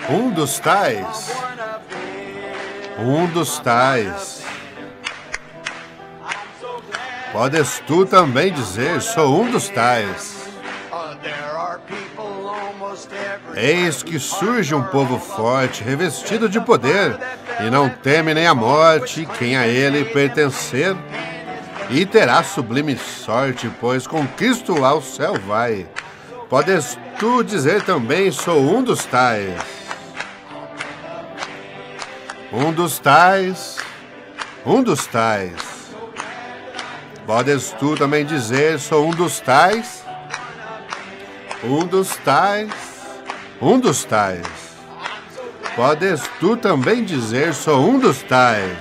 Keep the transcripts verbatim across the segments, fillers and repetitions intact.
Um dos tais. Um dos tais. Podes tu também dizer, sou um dos tais. Eis que surge um povo forte, revestido de poder, e não teme nem a morte, quem a ele pertencer. E terá sublime sorte, pois com Cristo ao céu vai. Podes tu dizer também, sou um dos tais. Um dos tais, um dos tais. Podes tu também dizer, sou um dos tais. Um dos tais, um dos tais. Podes tu também dizer, sou um dos tais.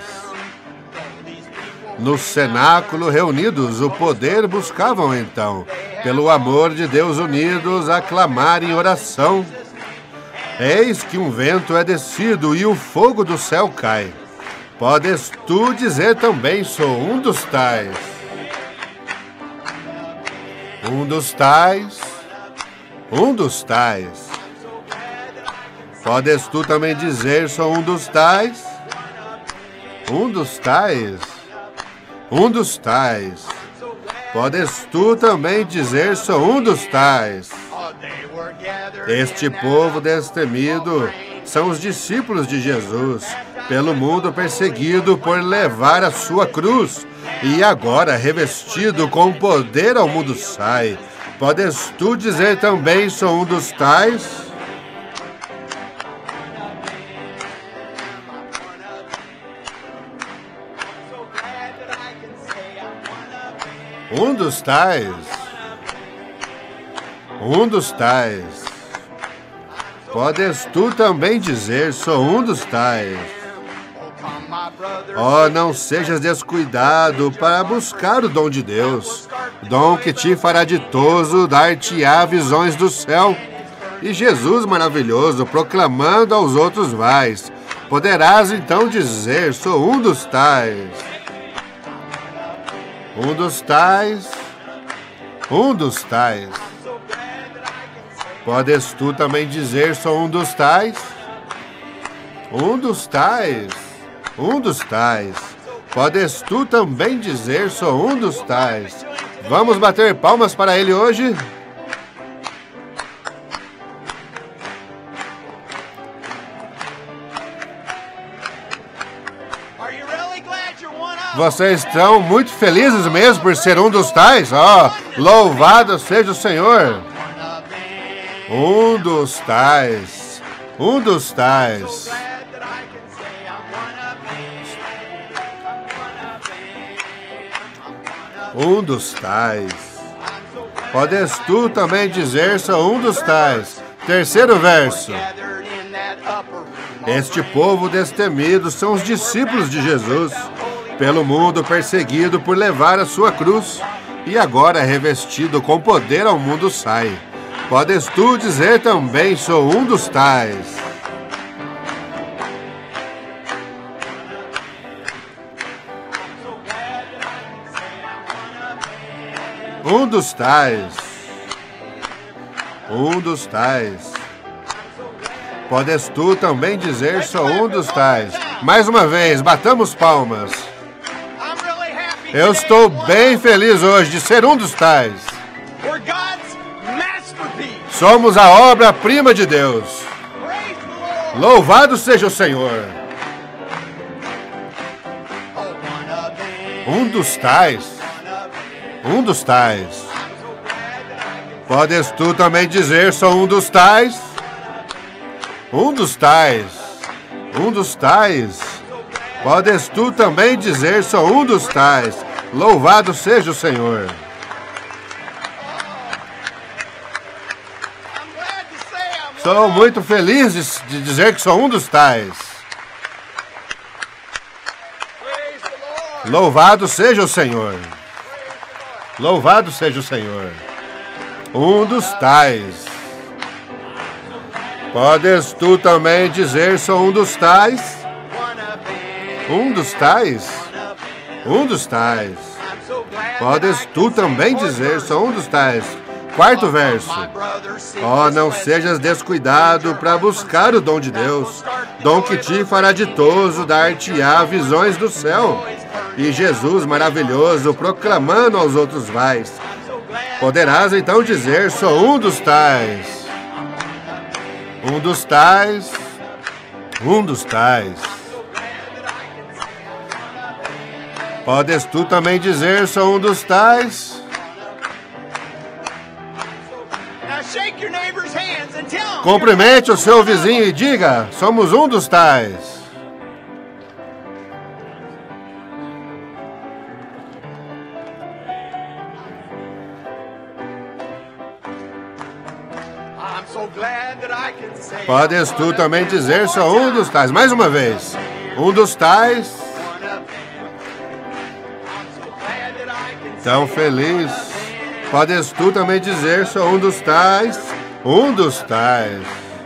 No cenáculo reunidos, o poder buscavam então, pelo amor de Deus unidos, a clamar em oração. Eis que um vento é descido e o fogo do céu cai. Podes tu dizer também, sou um dos tais. Um dos tais, um dos tais. Podes tu também dizer, sou um dos tais. Um dos tais, um dos tais. Podes tu também dizer, sou um dos tais. Este povo destemido são os discípulos de Jesus, pelo mundo perseguido por levar a sua cruz, e agora revestido com poder ao mundo sai. Podes tu dizer também, sou um dos tais? Um dos tais. Um dos tais. Podes tu também dizer, sou um dos tais. Oh, não sejas descuidado para buscar o dom de Deus, dom que te fará ditoso, dar-te-á visões do céu. E Jesus maravilhoso, proclamando aos outros vais, poderás então dizer, sou um dos tais. Um dos tais, um dos tais. Podes tu também dizer, sou um dos tais? Um dos tais, um dos tais. Podes tu também dizer, sou um dos tais. Vamos bater palmas para ele hoje? Vocês estão muito felizes mesmo por ser um dos tais? Ó, oh, louvado seja o Senhor. Um dos tais, um dos tais. Um dos tais. Podes tu também dizer, sou um dos tais. Terceiro verso. Este povo destemido são os discípulos de Jesus, pelo mundo perseguido por levar a sua cruz, e agora revestido com poder ao mundo sai. Podes tu dizer também, sou um dos tais. Um dos tais. Um dos tais. Podes tu também dizer, sou um dos tais. Mais uma vez, batamos palmas. Eu estou bem feliz hoje de ser um dos tais. Somos a obra-prima de Deus. Louvado seja o Senhor. Um dos tais. Um dos tais. Podes tu também dizer, sou um dos tais? Um dos tais. Um dos tais. Podes tu também dizer, sou um dos tais. Louvado seja o Senhor. Sou muito feliz de, de dizer que sou um dos tais. Louvado seja o Senhor. Louvado seja o Senhor. Um dos tais. Podes tu também dizer, sou um dos tais? Um dos tais? Um dos tais. Podes tu também dizer, sou um dos tais. Quarto verso. Ó, não sejas descuidado para buscar o dom de Deus, dom que te fará ditoso, dar-te-á visões do céu. E Jesus maravilhoso, proclamando aos outros vais. Poderás então dizer, sou um dos tais. Um dos tais. Um dos tais. Podes tu também dizer, sou um dos tais? Cumprimente o seu vizinho e diga, somos um dos tais. Podes tu também dizer, sou um dos tais. Mais uma vez. Um dos tais. Tão feliz. Podes tu também dizer, sou um dos tais. Um dos tais.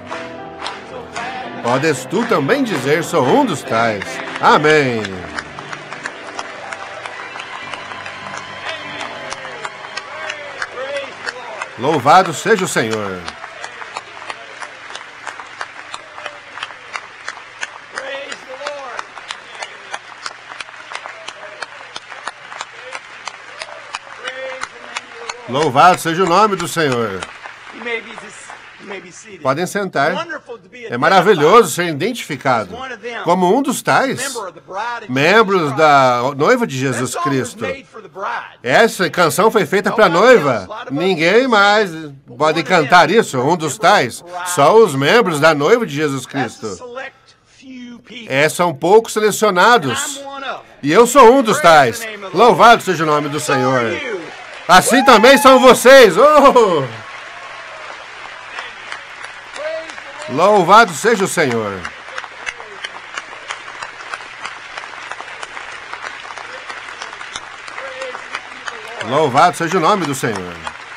Podes tu também dizer, sou um dos tais. Amém. Louvado seja o Senhor. Louvado seja o nome do Senhor. Podem sentar. É maravilhoso ser identificado como um dos tais, membros da noiva de Jesus Cristo. Essa canção foi feita para a noiva. Ninguém mais pode cantar isso, um dos tais. Só os membros da noiva de Jesus Cristo. É, são poucos selecionados. E eu sou um dos tais. Louvado seja o nome do Senhor. Assim também são vocês. Oh! Louvado seja o Senhor. Louvado seja o nome do Senhor.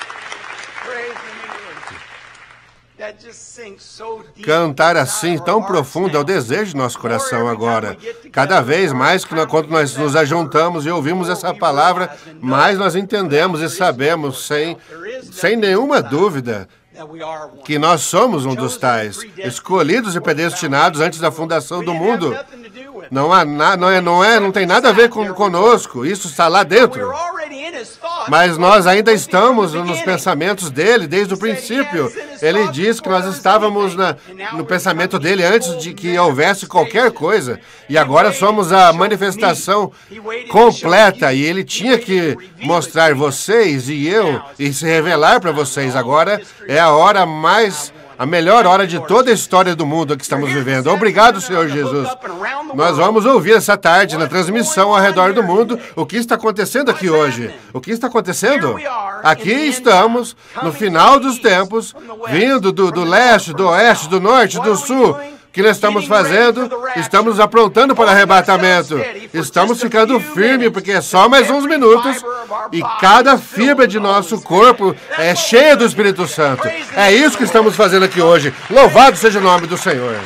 Cantar assim tão profundo é o desejo do nosso coração agora. Cada vez mais que nós, quando nós nos ajuntamos e ouvimos essa palavra, mais nós entendemos e sabemos, sem, sem nenhuma dúvida, que nós somos um dos tais, escolhidos e predestinados antes da fundação do mundo. Não há na, não é, não é, não tem nada a ver com conosco. Isso está lá dentro. Mas nós ainda estamos nos pensamentos dele desde o princípio. Ele diz que nós estávamos na, no pensamento dele antes de que houvesse qualquer coisa. E agora somos a manifestação completa. E ele tinha que mostrar vocês e eu e se revelar para vocês. Agora é a hora mais... a melhor hora de toda a história do mundo que estamos vivendo. Obrigado, Senhor Jesus. Nós vamos ouvir essa tarde na transmissão ao redor do mundo o que está acontecendo aqui hoje. O que está acontecendo? Aqui estamos, no final dos tempos, vindo do, do leste, do oeste, do norte, do sul. O que nós estamos fazendo? Estamos nos aprontando para o arrebatamento. Estamos ficando firmes, porque é só mais uns minutos e cada fibra de nosso corpo é cheia do Espírito Santo. É isso que estamos fazendo aqui hoje. Louvado seja o nome do Senhor.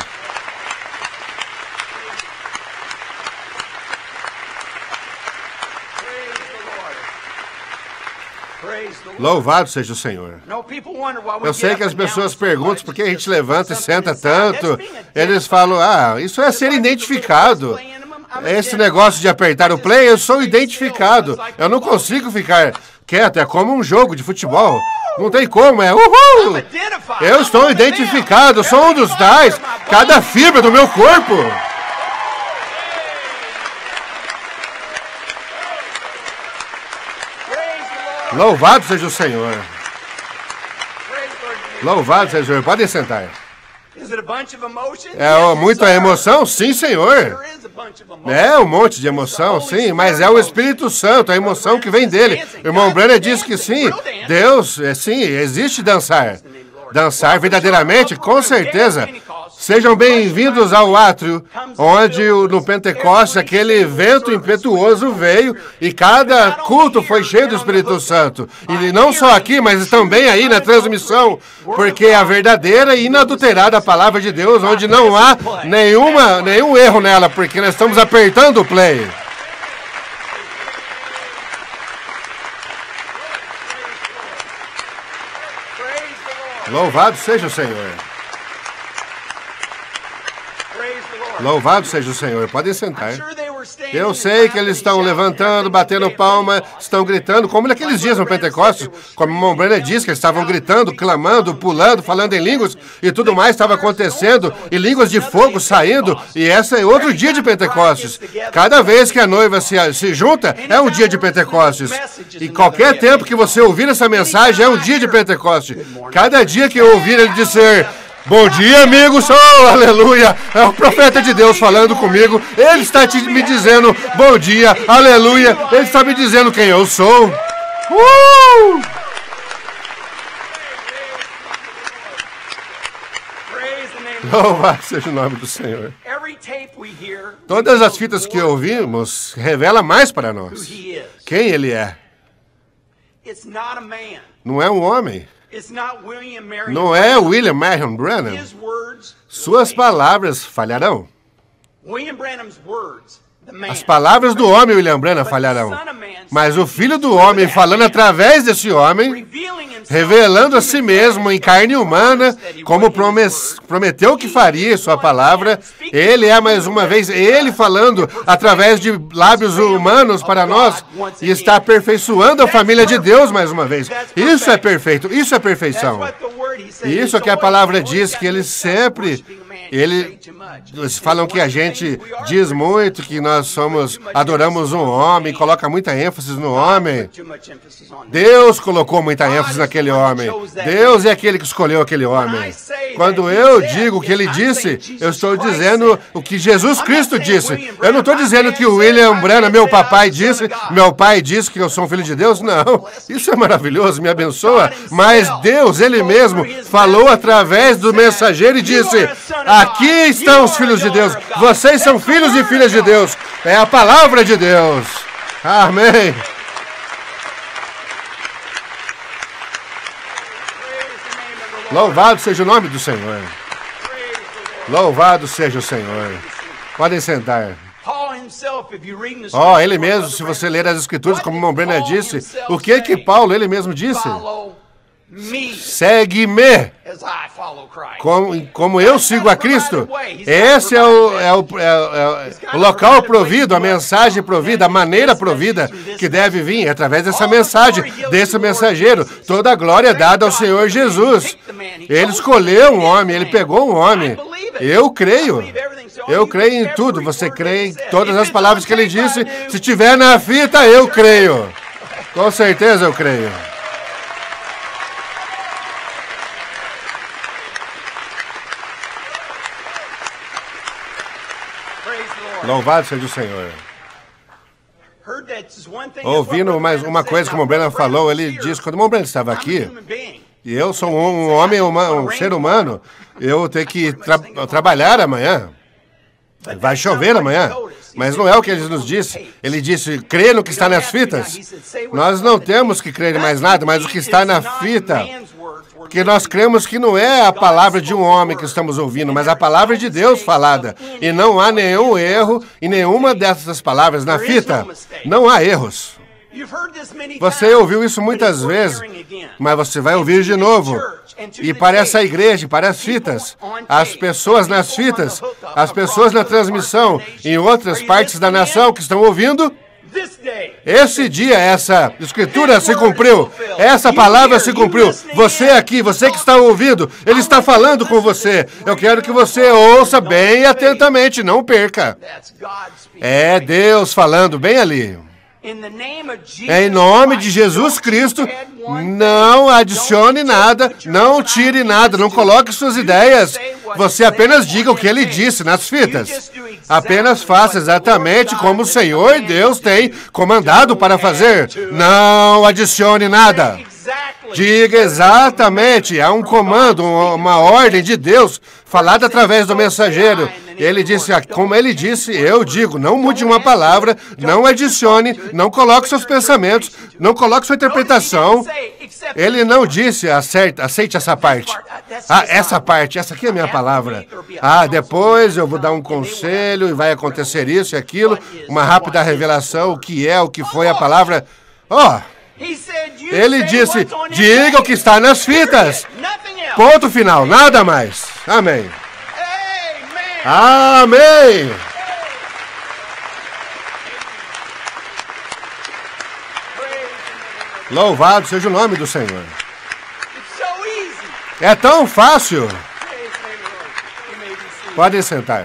Louvado seja o Senhor. Eu sei que as pessoas perguntam por que a gente levanta e senta tanto. Eles falam, ah, isso é ser identificado. Esse negócio de apertar o play, eu sou identificado. Eu não consigo ficar quieto, é como um jogo de futebol. Não tem como, é uhul! Eu estou identificado, sou um dos tais, cada fibra do meu corpo. Louvado seja o Senhor. Louvado seja o Senhor. Podem sentar. É muita emoção? Sim, Senhor. É um monte de emoção, sim, mas é o Espírito Santo, a emoção que vem dele. O irmão Brenner disse que sim, Deus, é, sim, existe dançar. Dançar verdadeiramente, com certeza. Sejam bem-vindos ao átrio, onde no Pentecostes aquele vento impetuoso veio e cada culto foi cheio do Espírito Santo. E não só aqui, mas também aí na transmissão, porque é a verdadeira e inadulterada palavra de Deus, onde não há nenhuma, nenhum erro nela, porque nós estamos apertando o play. Louvado seja o Senhor. Louvado seja o Senhor. Podem sentar. Eu sei que eles estão levantando, batendo palma, estão gritando, como naqueles dias no Pentecostes, como a Mombrana disse, que eles estavam gritando, clamando, pulando, falando em línguas, e tudo mais estava acontecendo, e línguas de fogo saindo, e esse é outro dia de Pentecostes. Cada vez que a noiva se, se junta, é um dia de Pentecostes. E qualquer tempo que você ouvir essa mensagem, é um dia de Pentecostes. Cada dia que eu ouvir ele dizer... Bom dia, amigos! Oh, aleluia! É o profeta de Deus falando comigo. Ele está te, me dizendo bom dia, aleluia. Ele está me dizendo quem eu sou. Uh! Louvado seja o nome do Senhor. Todas as fitas que ouvimos revelam mais para nós quem Ele é. Não é um homem. Não é William Marion Branham. Suas palavras falharão. As palavras do homem, William Branham, falharão. Mas o Filho do Homem, falando através desse homem, revelando a si mesmo em carne humana, como prometeu que faria sua palavra, ele é mais uma vez, ele falando através de lábios humanos para nós, e está aperfeiçoando a família de Deus mais uma vez. Isso é perfeito, isso é perfeição. Isso é que a palavra diz, que ele sempre... Ele, eles falam que a gente diz muito que nós somos, adoramos um homem, coloca muita ênfase no homem. Deus colocou muita ênfase naquele homem. Deus é aquele que escolheu aquele homem. Quando eu digo o que ele disse, eu estou dizendo o que Jesus Cristo disse. Eu não estou dizendo que o William Branham, meu papai, disse, meu pai disse que eu sou um filho de Deus. Não, isso é maravilhoso, me abençoa. Mas Deus, ele mesmo, falou através do mensageiro e disse... Aqui estão os filhos de Deus. Vocês são filhos e filhas de Deus. É a palavra de Deus. Amém. Louvado seja o nome do Senhor. Louvado seja o Senhor. Podem sentar. Oh, ele mesmo, se você ler as Escrituras, como o irmão Brenner disse, o que que Paulo, ele mesmo disse? Segue-me, como, como eu sigo a Cristo. Esse é o, é, o, é, é o local provido, a mensagem provida, a maneira provida que deve vir através dessa mensagem, desse mensageiro. Toda a glória é dada ao Senhor Jesus. Ele escolheu um homem, ele pegou um homem. Eu creio. Eu creio em tudo. Você crê em todas as palavras que ele disse? Se tiver na fita, eu creio. Com certeza eu creio. Louvado seja o Senhor. Ouvindo mais uma coisa que o irmão Branham falou, ele disse, quando o irmão Branham estava aqui, e eu sou um homem, uma, um ser humano, eu tenho que tra trabalhar amanhã. Vai chover amanhã. Mas não é o que ele nos disse. Ele disse, crê no que está nas fitas. Nós não temos que crer em mais nada, mas o que está na fita... Porque nós cremos que não é a palavra de um homem que estamos ouvindo, mas a palavra de Deus falada. E não há nenhum erro em nenhuma dessas palavras na fita. Não há erros. Você ouviu isso muitas vezes, mas você vai ouvir de novo. E para essa igreja, para as fitas, as pessoas nas fitas, as pessoas na transmissão, em outras partes da nação que estão ouvindo... Esse dia, essa escritura se cumpriu, essa palavra se cumpriu. Você aqui, você que está ouvindo, ele está falando com você. Eu quero que você ouça bem e atentamente, não perca. É Deus falando bem ali. Em nome de Jesus Cristo, não adicione nada, não tire nada, não coloque suas ideias. Você apenas diga o que ele disse nas fitas. Apenas faça exatamente como o Senhor Deus tem comandado para fazer. Não adicione nada. Diga exatamente, há um comando, uma ordem de Deus falada através do mensageiro. Ele disse, como ele disse, eu digo, não mude uma palavra, não adicione, não coloque seus pensamentos, não coloque sua interpretação. Ele não disse, aceite, aceite essa parte. Ah, essa parte, essa aqui é a minha palavra. Ah, depois eu vou dar um conselho e vai acontecer isso e aquilo, uma rápida revelação, o que é, o que foi a palavra. Ó, oh, ele disse, diga o que está nas fitas. Ponto final, nada mais. Amém. Amém. Louvado seja o nome do Senhor. É tão fácil. Podem sentar.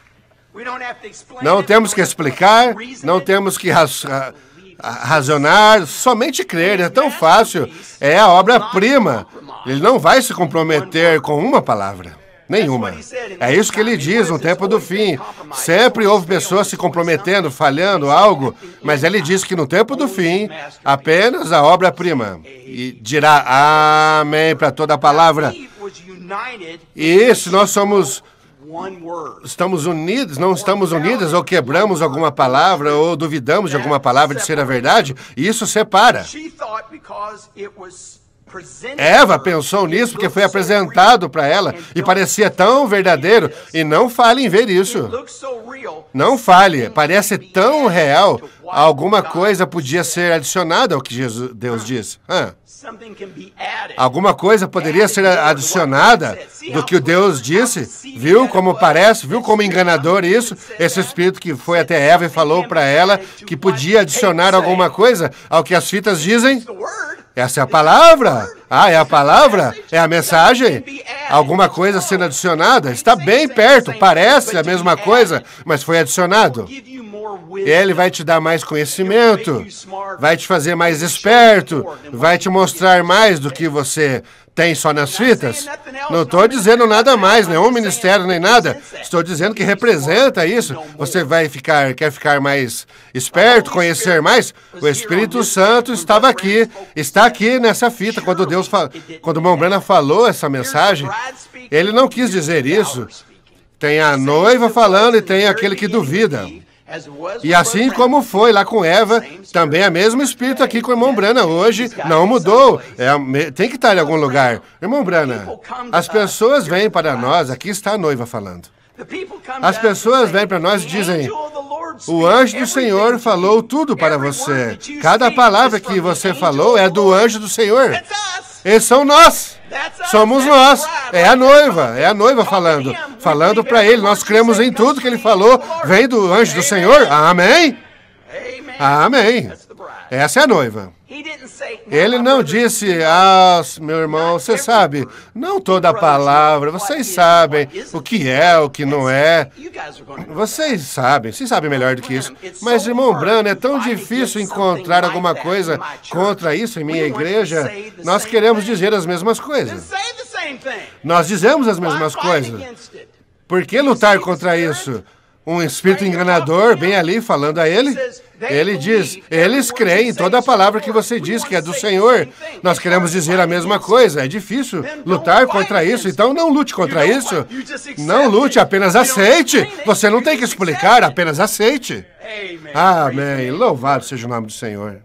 Não temos que explicar, não temos que ra razonar, somente crer. É tão fácil. É a obra-prima. Ele não vai se comprometer com uma palavra. Nenhuma. É isso que ele diz no tempo do fim. Sempre houve pessoas se comprometendo, falhando algo, mas ele diz que no tempo do fim, apenas a obra-prima. E dirá amém para toda a palavra. E se nós somos, estamos unidos, não estamos unidos, ou quebramos alguma palavra, ou duvidamos de alguma palavra de ser a verdade, isso separa. Eva pensou nisso porque foi apresentado para ela e parecia tão verdadeiro. E não fale em ver isso. Não fale. Parece tão real. Alguma coisa podia ser adicionada ao que Jesus, Deus diz. Ah. Alguma coisa poderia ser adicionada do que o Deus disse. Viu como parece? Viu como enganador isso? Esse espírito que foi até Eva e falou para ela que podia adicionar alguma coisa ao que as fitas dizem. Essa é a palavra. Ah, é a palavra? É a mensagem? Alguma coisa sendo adicionada? Está bem perto, parece a mesma coisa, mas foi adicionado. Ele vai te dar mais conhecimento, vai te fazer mais esperto, vai te mostrar mais do que você tem só nas fitas. Não estou dizendo nada mais, nenhum ministério, nem nada. Estou dizendo que representa isso. Você vai ficar, quer ficar mais esperto, conhecer mais? O Espírito Santo estava aqui, está aqui nessa fita. Quando Deus, quando Mombrana falou essa mensagem, ele não quis dizer isso. Tem a noiva falando e tem aquele que duvida. E assim como foi lá com Eva, também é o mesmo espírito aqui com o irmão Brana. Hoje não mudou. É, tem que estar em algum lugar. Irmão Brana, as pessoas vêm para nós, aqui está a noiva falando. As pessoas vêm para nós e dizem, o anjo do Senhor falou tudo para você. Cada palavra que você falou é do anjo do Senhor. Eles são nós. Somos nós. É a noiva. É a noiva falando. Falando para ele. Nós cremos em tudo que ele falou. Vem do anjo do Senhor. Amém? Amém. Essa é a noiva. Ele não disse, ah, meu irmão, você sabe, não toda a palavra, vocês sabem o que é, o que não é. Vocês sabem, vocês sabem melhor do que isso. Mas, irmão Brana, é tão difícil encontrar alguma coisa contra isso em minha igreja. Nós queremos dizer as mesmas coisas. Nós dizemos as mesmas coisas. Por que lutar contra isso? Um espírito enganador bem ali falando a ele. Ele diz, eles creem em toda a palavra que você diz que é do Senhor. Nós queremos dizer a mesma coisa. É difícil lutar contra isso, então não lute contra isso. Não lute, apenas aceite. Você não tem que explicar, apenas aceite. Amém. Louvado seja o nome do Senhor.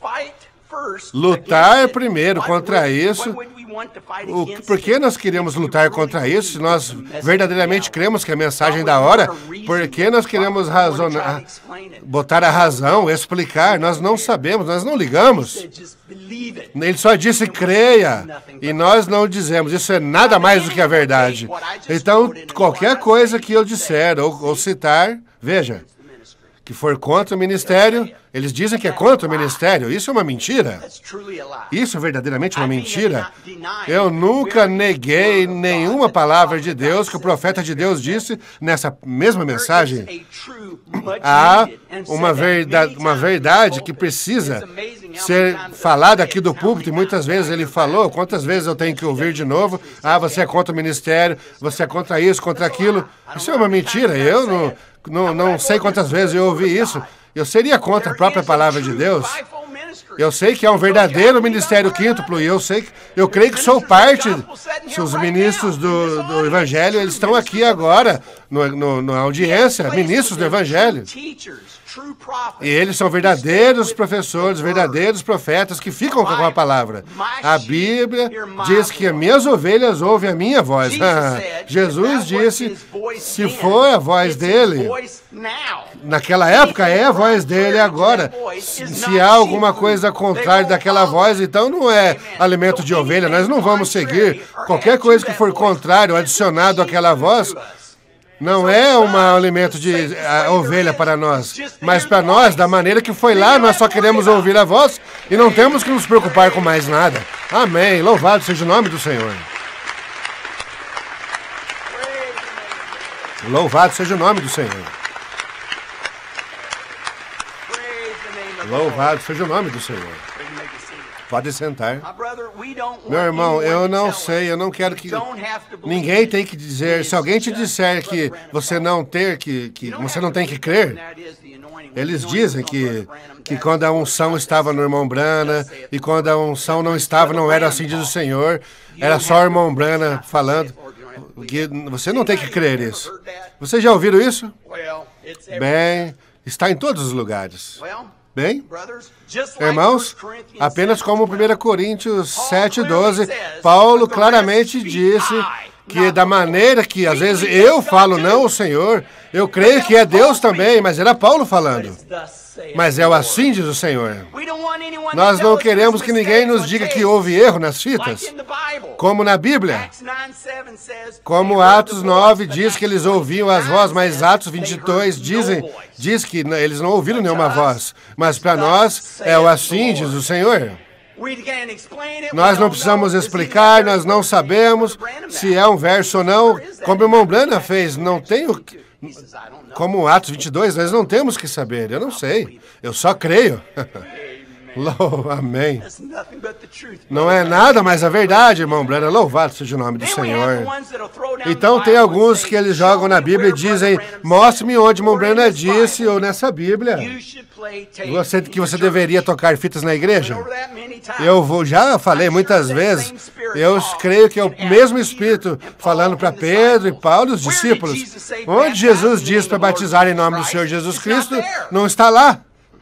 Lutar primeiro contra isso. O, por que nós queremos lutar contra isso? Se nós verdadeiramente cremos que é a mensagem da hora, por que nós queremos razonar, botar a razão, explicar? Nós não sabemos, nós não ligamos. Ele só disse creia, e nós não dizemos. Isso é nada mais do que a verdade. Então, qualquer coisa que eu disser ou, ou citar, veja, que for contra o ministério, eles dizem que é contra o ministério. Isso é uma mentira. Isso é verdadeiramente uma mentira. Eu nunca neguei nenhuma palavra de Deus que o profeta de Deus disse nessa mesma mensagem. Há uma verdade, uma verdade que precisa ser falada aqui do púlpito, e muitas vezes ele falou, quantas vezes eu tenho que ouvir de novo? Ah, você é contra o ministério, você é contra isso, contra aquilo. Isso é uma mentira. Eu não... Não, não sei quantas vezes eu ouvi isso. Eu seria contra a própria palavra de Deus. Eu sei que é um verdadeiro ministério quíntuplo, e eu sei que, eu creio que sou parte, os ministros do, do Evangelho, eles estão aqui agora, no, no, na audiência, ministros do Evangelho. E eles são verdadeiros professores, verdadeiros profetas que ficam com a palavra. A Bíblia diz que as minhas ovelhas ouvem a minha voz. Jesus disse, se for a voz dele, naquela época é a voz dele agora. Se há alguma coisa contrária daquela voz, então não é alimento de ovelha. Nós não vamos seguir. Qualquer coisa que for contrário, adicionado àquela voz, não é um alimento de a, ovelha para nós, mas para nós, da maneira que foi lá, nós só queremos ouvir a voz e não temos que nos preocupar com mais nada. Amém. Louvado seja o nome do Senhor. Louvado seja o nome do Senhor. Louvado seja o nome do Senhor. Pode sentar. Meu irmão, eu não sei, eu não quero que... Ninguém tem que dizer, se alguém te disser que você não ter que, que você não tem que crer, eles dizem que, que quando a unção estava no irmão Brana e quando a unção não estava, não era assim diz o Senhor, era só o irmão Brana falando, que você não tem que crer isso. Vocês já ouviram isso? Bem, está em todos os lugares. Bem, irmãos, apenas como primeira Coríntios sete, doze, Paulo claramente disse que da maneira que às vezes eu falo não ao Senhor, eu creio que é Deus também, mas era Paulo falando. Mas é o assim diz o Senhor. Nós não queremos que ninguém nos diga que houve erro nas fitas, como na Bíblia. Como Atos nove diz que eles ouviam as vozes, mas Atos vinte e dois dizem, diz que eles não ouviram nenhuma voz. Mas para nós é o assim diz o Senhor. Nós não precisamos explicar, nós não sabemos se é um verso ou não, como o irmão Brana fez, não tenho... Como Atos vinte e dois, nós não temos que saber, eu não sei, eu só creio. Oh, amém. Não é nada mais a verdade, irmão Brana, louvado seja o nome do Senhor. Então tem alguns que eles jogam na Bíblia e dizem, mostre-me onde irmão Brana disse, ou nessa Bíblia, você, que você deveria tocar fitas na igreja. Eu vou, já falei muitas vezes, eu creio que é o mesmo Espírito falando para Pedro e Paulo, os discípulos. Onde Jesus diz para batizar em nome do Senhor Jesus Cristo, não está lá.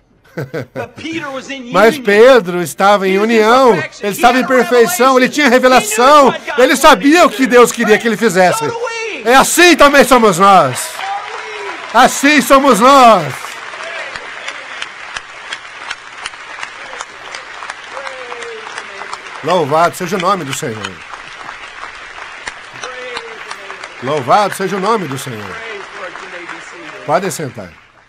Mas Pedro estava em união, ele estava em perfeição, ele tinha revelação, ele sabia o que Deus queria que ele fizesse. É assim também somos nós. Assim somos nós. Louvado seja o nome do Senhor. Louvado seja o nome do Senhor. Pode sentar.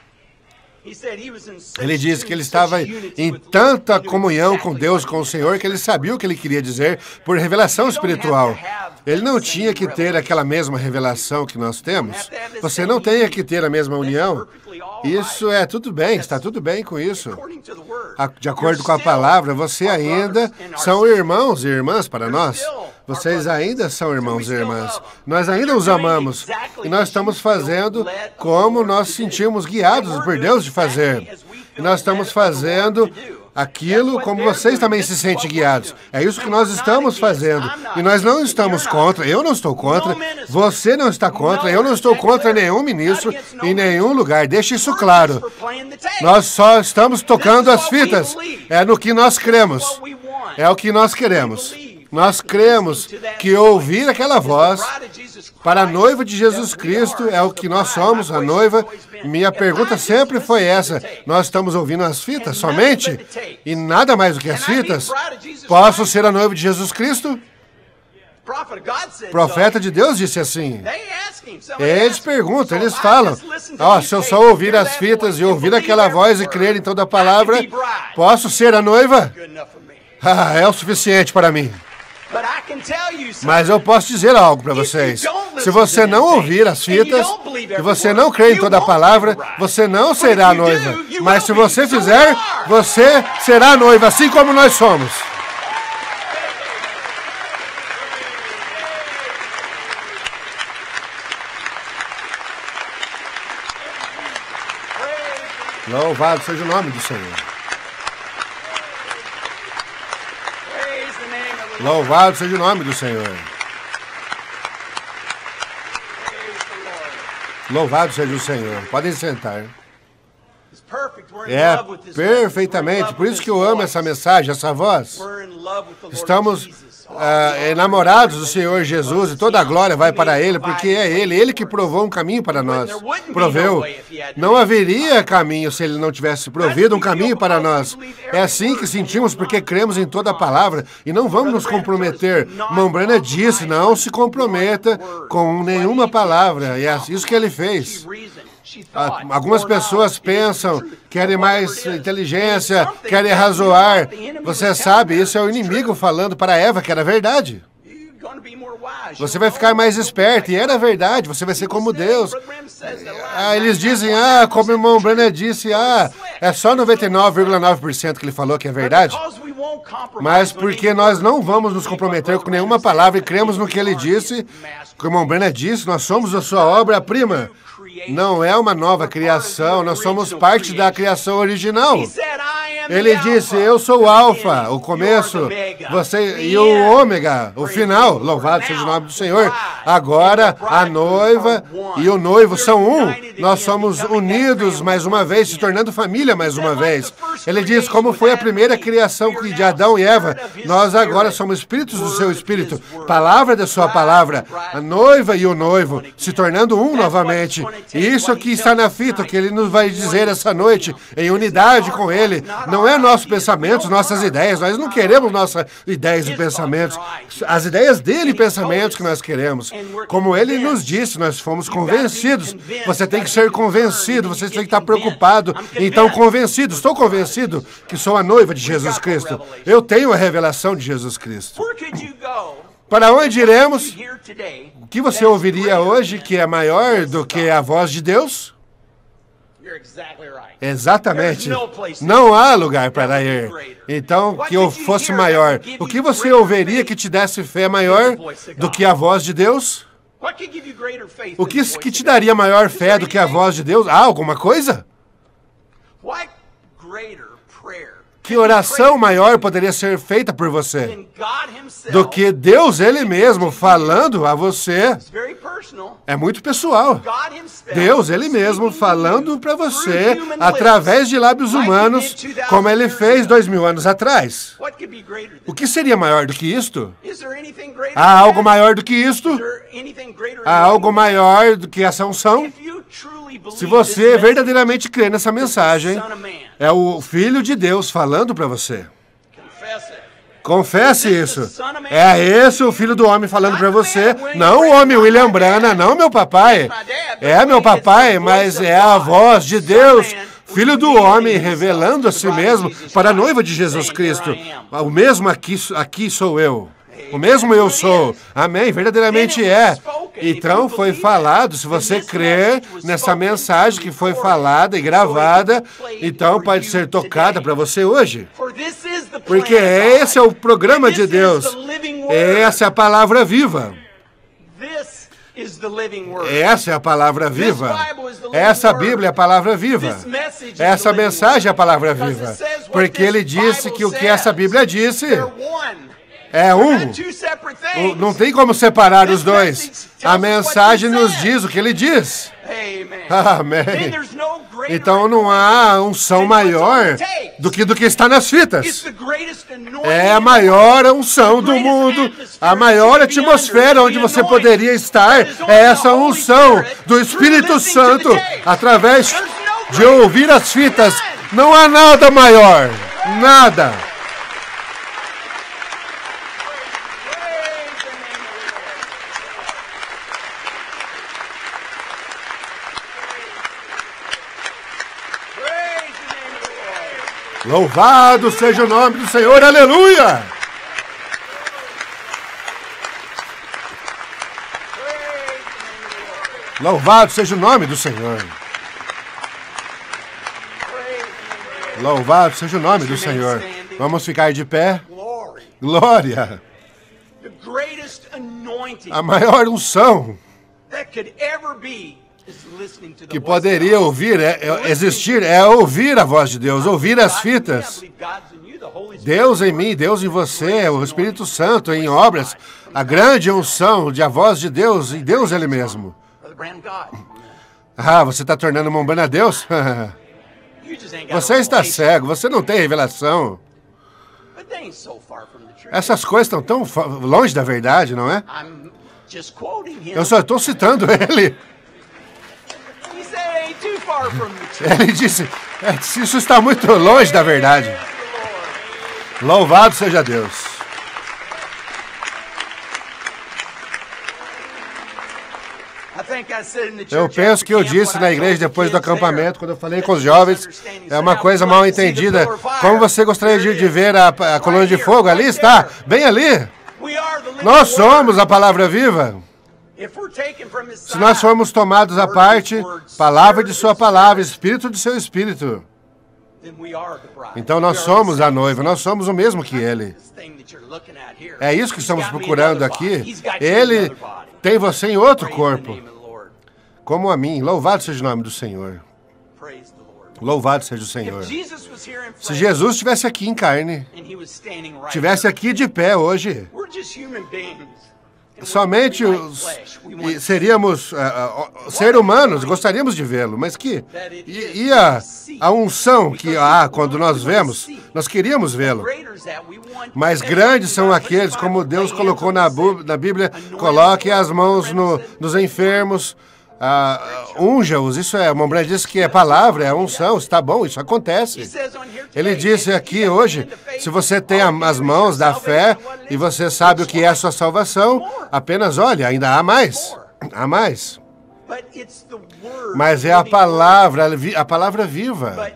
Ele disse que ele estava em tanta comunhão com Deus, com o Senhor, que ele sabia o que ele queria dizer por revelação espiritual. Ele não tinha que ter aquela mesma revelação que nós temos. Você não tem que ter a mesma união. Isso é tudo bem, está tudo bem com isso. De acordo com a palavra, você ainda são irmãos e irmãs para nós. Vocês ainda são irmãos e irmãs. Nós ainda os amamos. E nós estamos fazendo como nós sentimos guiados por Deus de fazer. E nós estamos fazendo aquilo como vocês também se sentem guiados. É isso que nós estamos fazendo. E nós não estamos contra, eu não estou contra, você não está contra, eu não estou contra nenhum ministro em nenhum lugar. Deixe isso claro. Nós só estamos tocando as fitas. É no que nós cremos. É o que nós queremos. Nós cremos que ouvir aquela voz para a noiva de Jesus Cristo é o que nós somos, a noiva. Minha pergunta sempre foi essa. Nós estamos ouvindo as fitas somente? E nada mais do que as fitas? Posso ser a noiva de Jesus Cristo? O profeta de Deus disse assim. Eles perguntam, eles falam, ó, oh, se eu só ouvir as fitas e ouvir aquela voz e crer em toda a palavra, posso ser a noiva? Ah, é o suficiente para mim. Mas eu posso dizer algo para vocês. Se você não ouvir as fitas, e você não crer em toda a palavra, você não será a noiva. Mas se você fizer, você será a noiva, assim como nós somos. Louvado seja o nome do Senhor. Louvado seja o nome do Senhor. Louvado seja o Senhor. Podem sentar. É, perfeitamente. Por isso que eu amo essa mensagem, essa voz. Estamos ah, enamorados do Senhor Jesus e toda a glória vai para Ele, porque é Ele, Ele que provou um caminho para nós. Proveu. Não haveria caminho se Ele não tivesse provido um caminho para nós. É assim que sentimos, porque cremos em toda a palavra e não vamos nos comprometer. Mombrana disse, não se comprometa com nenhuma palavra. E é isso que Ele fez. Algumas pessoas pensam, querem mais inteligência, querem razoar. Você sabe, isso é o inimigo falando para Eva que era verdade. Você vai ficar mais esperto, e era verdade, você vai ser como Deus. Ah, eles dizem, ah, como o irmão Branham disse, ah, é só noventa e nove vírgula nove por cento que ele falou que é verdade. Mas porque nós não vamos nos comprometer com nenhuma palavra e cremos no que ele disse, como o irmão Branham disse, nós somos a sua obra-prima. Não é uma nova criação, nós somos parte da criação original. Ele disse, eu sou o alfa, o começo, você e o ômega, o final. Louvado seja o nome do Senhor. Agora, a noiva e o noivo são um. Nós somos unidos mais uma vez, se tornando família mais uma vez. Ele diz, como foi a primeira criação de Adão e Eva, nós agora somos espíritos do seu espírito, palavra da sua palavra, a noiva e o noivo, se tornando um novamente. E isso que está na fita, que ele nos vai dizer essa noite, em unidade com ele. Não é nossos pensamentos, nossas ideias. Nós não queremos nossas ideias e pensamentos. As ideias dele e pensamentos que nós queremos. Como ele nos disse, nós fomos convencidos. Você tem que ser convencido, você tem que estar preocupado. Então, convencido, estou convencido que sou a noiva de Jesus Cristo. Eu tenho a revelação de Jesus Cristo. Para onde iremos? O que você ouviria hoje que é maior do que a voz de Deus? Exatamente. Não há lugar para ir. Então, que eu fosse maior. O que você ouviria que te desse fé maior do que a voz de Deus? O que, que te daria maior fé do que a voz de Deus? Há alguma coisa? Que oração maior poderia ser feita por você do que Deus Ele mesmo falando a você? É muito pessoal. Deus Ele mesmo falando para você através de lábios humanos, como Ele fez dois mil anos atrás. O que seria maior do que isto? Há algo maior do que isto? Há algo maior do que essa unção? Se você verdadeiramente crê nessa mensagem, é o Filho de Deus falando para você. Confesse isso. É esse o Filho do Homem falando para você. Não o homem William Branham, não meu papai. É meu papai, mas é a voz de Deus, Filho do Homem, revelando a si mesmo para a noiva de Jesus Cristo. O mesmo aqui, aqui sou eu. O mesmo eu sou. Amém? Verdadeiramente é. Então foi falado, se você crer nessa mensagem que foi falada e gravada, então pode ser tocada para você hoje. Porque esse é o programa de Deus. Essa é a palavra viva. Essa é a palavra viva. Essa Bíblia é a palavra viva. Essa mensagem é a palavra viva. Porque ele disse que o que essa Bíblia disse é um. Não tem como separar os dois. A mensagem nos diz o que ele diz. Amém. Então não há unção maior do que do que está nas fitas. É a maior unção do mundo, a maior atmosfera onde você poderia estar. É essa unção do Espírito Santo através de ouvir as fitas. Não há nada maior. Nada. Louvado seja o nome do Senhor, aleluia! Louvado seja o nome do Senhor. Louvado seja o nome do Senhor. Vamos ficar de pé. Glória! A maior unção que poderia ouvir, é, é, existir, é ouvir a voz de Deus, ouvir as fitas. Deus em mim, Deus em você, o Espírito Santo em obras, a grande unção de a voz de Deus e Deus Ele mesmo. Ah, você está tornando Mombrana a Deus? Você está cego, você não tem revelação. Essas coisas estão tão longe da verdade, não é? Eu só estou citando ele. Ele disse, isso está muito longe da verdade. Louvado seja Deus. Eu penso que eu disse na igreja depois do acampamento, quando eu falei com os jovens, é uma coisa mal entendida. Como você gostaria de, de ver a, a coluna de fogo? Ali está, bem ali. Nós somos a palavra viva. Se nós formos tomados à parte, palavra de sua palavra, espírito de seu espírito, então nós somos a noiva, nós somos o mesmo que ele. É isso que estamos procurando aqui. Ele tem você em outro corpo, como a mim. Louvado seja o nome do Senhor. Louvado seja o Senhor. Se Jesus estivesse aqui em carne, estivesse aqui de pé hoje, somente os, seríamos uh, uh, ser humanos, gostaríamos de vê-lo, mas que e, e a, a unção que há quando nós vemos, nós queríamos vê-lo. Mas grandes são aqueles, como Deus colocou na, na Bíblia, coloque as mãos no, nos enfermos, uh, unja-os. Isso é, o Mombré disse que é palavra, é unção, está bom, isso acontece. Ele disse aqui hoje, se você tem as mãos da fé e você sabe o que é a sua salvação, apenas olhe, ainda há mais, há mais. Mas é a palavra, a palavra viva.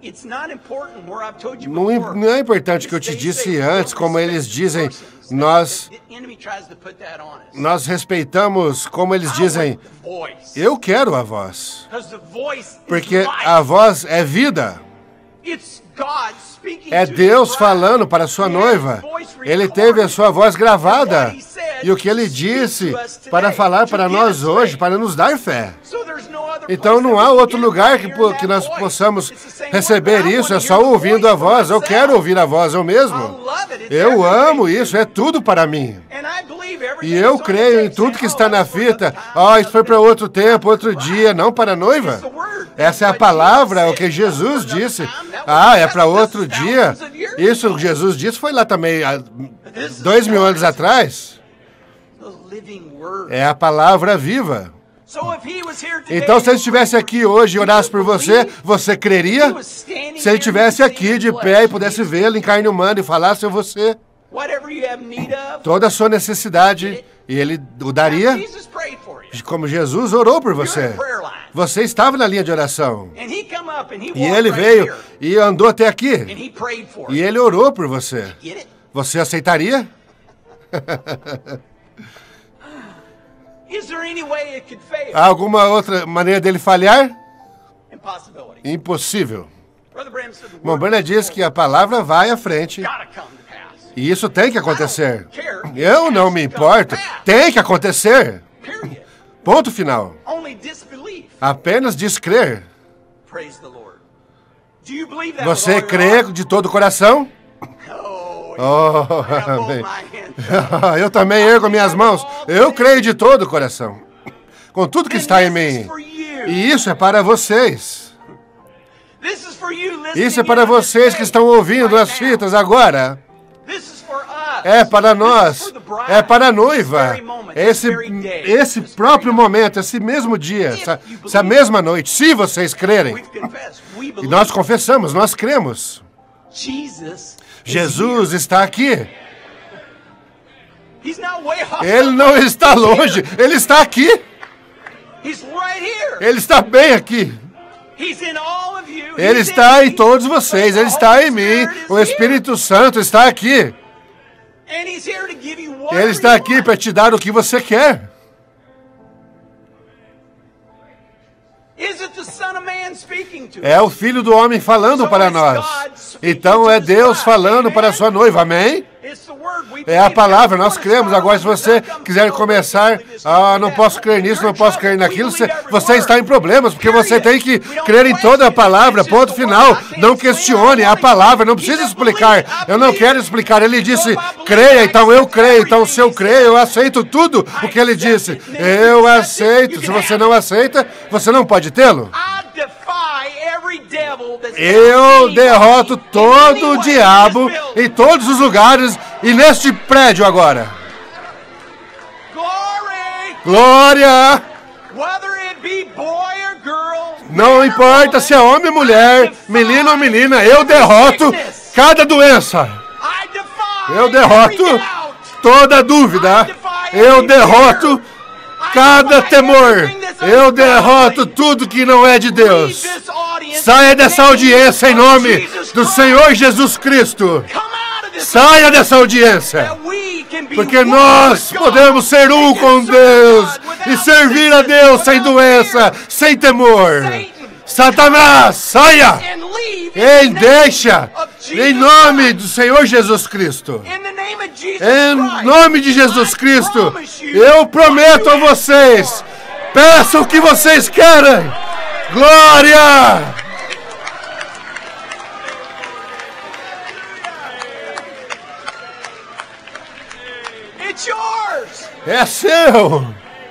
Não, não é importante que eu te disse antes, como eles dizem, nós, nós respeitamos, como eles dizem, eu quero a voz, porque a voz é vida. É Deus falando para a sua noiva. Ele teve a sua voz gravada. E o que ele disse para falar para nós hoje, para nos dar fé. Então não há outro lugar que, que nós possamos receber isso, é só ouvindo a voz. Eu quero ouvir a voz, eu mesmo. Eu amo isso, é tudo para mim. E eu creio em tudo que está na fita. Oh, isso foi para outro tempo, outro dia, não para a noiva. Essa é a palavra, é o que Jesus disse. Ah, é para outro dia. Isso que Jesus disse foi lá também, há dois mil anos atrás. É a palavra viva. Então, se ele estivesse aqui hoje e orasse por você, você creria? Se ele estivesse aqui de pé e pudesse vê-lo em carne humana e falasse a você toda a sua necessidade, e ele o daria? Como Jesus orou por você. Você estava na linha de oração. E ele veio e andou até aqui. E ele orou por você. Você aceitaria? Há alguma outra maneira dele falhar? Impossível. Irmão Branham diz que a palavra vai à frente. E isso tem que acontecer. Eu não me importo. Tem que acontecer. Ponto final. Apenas descrer. Você crê de todo o coração? Oh, amém. Eu também ergo minhas mãos. Eu creio de todo o coração, com tudo que está em mim. E isso é para vocês. Isso é para vocês que estão ouvindo as fitas agora. É para nós. É para a noiva. Esse, esse próprio momento, esse mesmo dia, essa, essa mesma noite, se vocês crerem. E nós confessamos, nós cremos. Jesus está aqui. Ele não está longe, ele está aqui. Ele está bem aqui. Ele está em todos vocês, ele está em mim. O Espírito Santo está aqui. Ele está aqui para te dar o que você quer. É o Filho do Homem falando para nós. Então é Deus falando para a sua noiva, amém? É a palavra, nós cremos. Agora, se você quiser começar, ah, não posso crer nisso, não posso crer naquilo, você, você está em problemas, porque você tem que crer em toda a palavra, ponto final. Não questione a palavra, não precisa explicar. Eu não quero explicar. Ele disse, creia, então eu creio. Então, se eu creio, eu aceito tudo o que ele disse. Eu aceito. Se você não aceita, você não pode tê-lo. Eu derroto todo o diabo em todos os lugares e neste prédio agora. Glória! Não importa se é homem ou mulher, menino ou menina, eu derroto cada doença. Eu derroto toda dúvida. Eu derroto cada temor. Eu derroto tudo que não é de Deus. Saia dessa audiência em nome do Senhor Jesus Cristo. Saia dessa audiência. Porque nós podemos ser um com Deus e servir a Deus sem doença, sem temor. Satanás, saia e deixa em nome do Senhor Jesus Cristo. Em nome de Jesus Cristo, eu prometo a vocês, peçam o que vocês querem. Glória! É seu.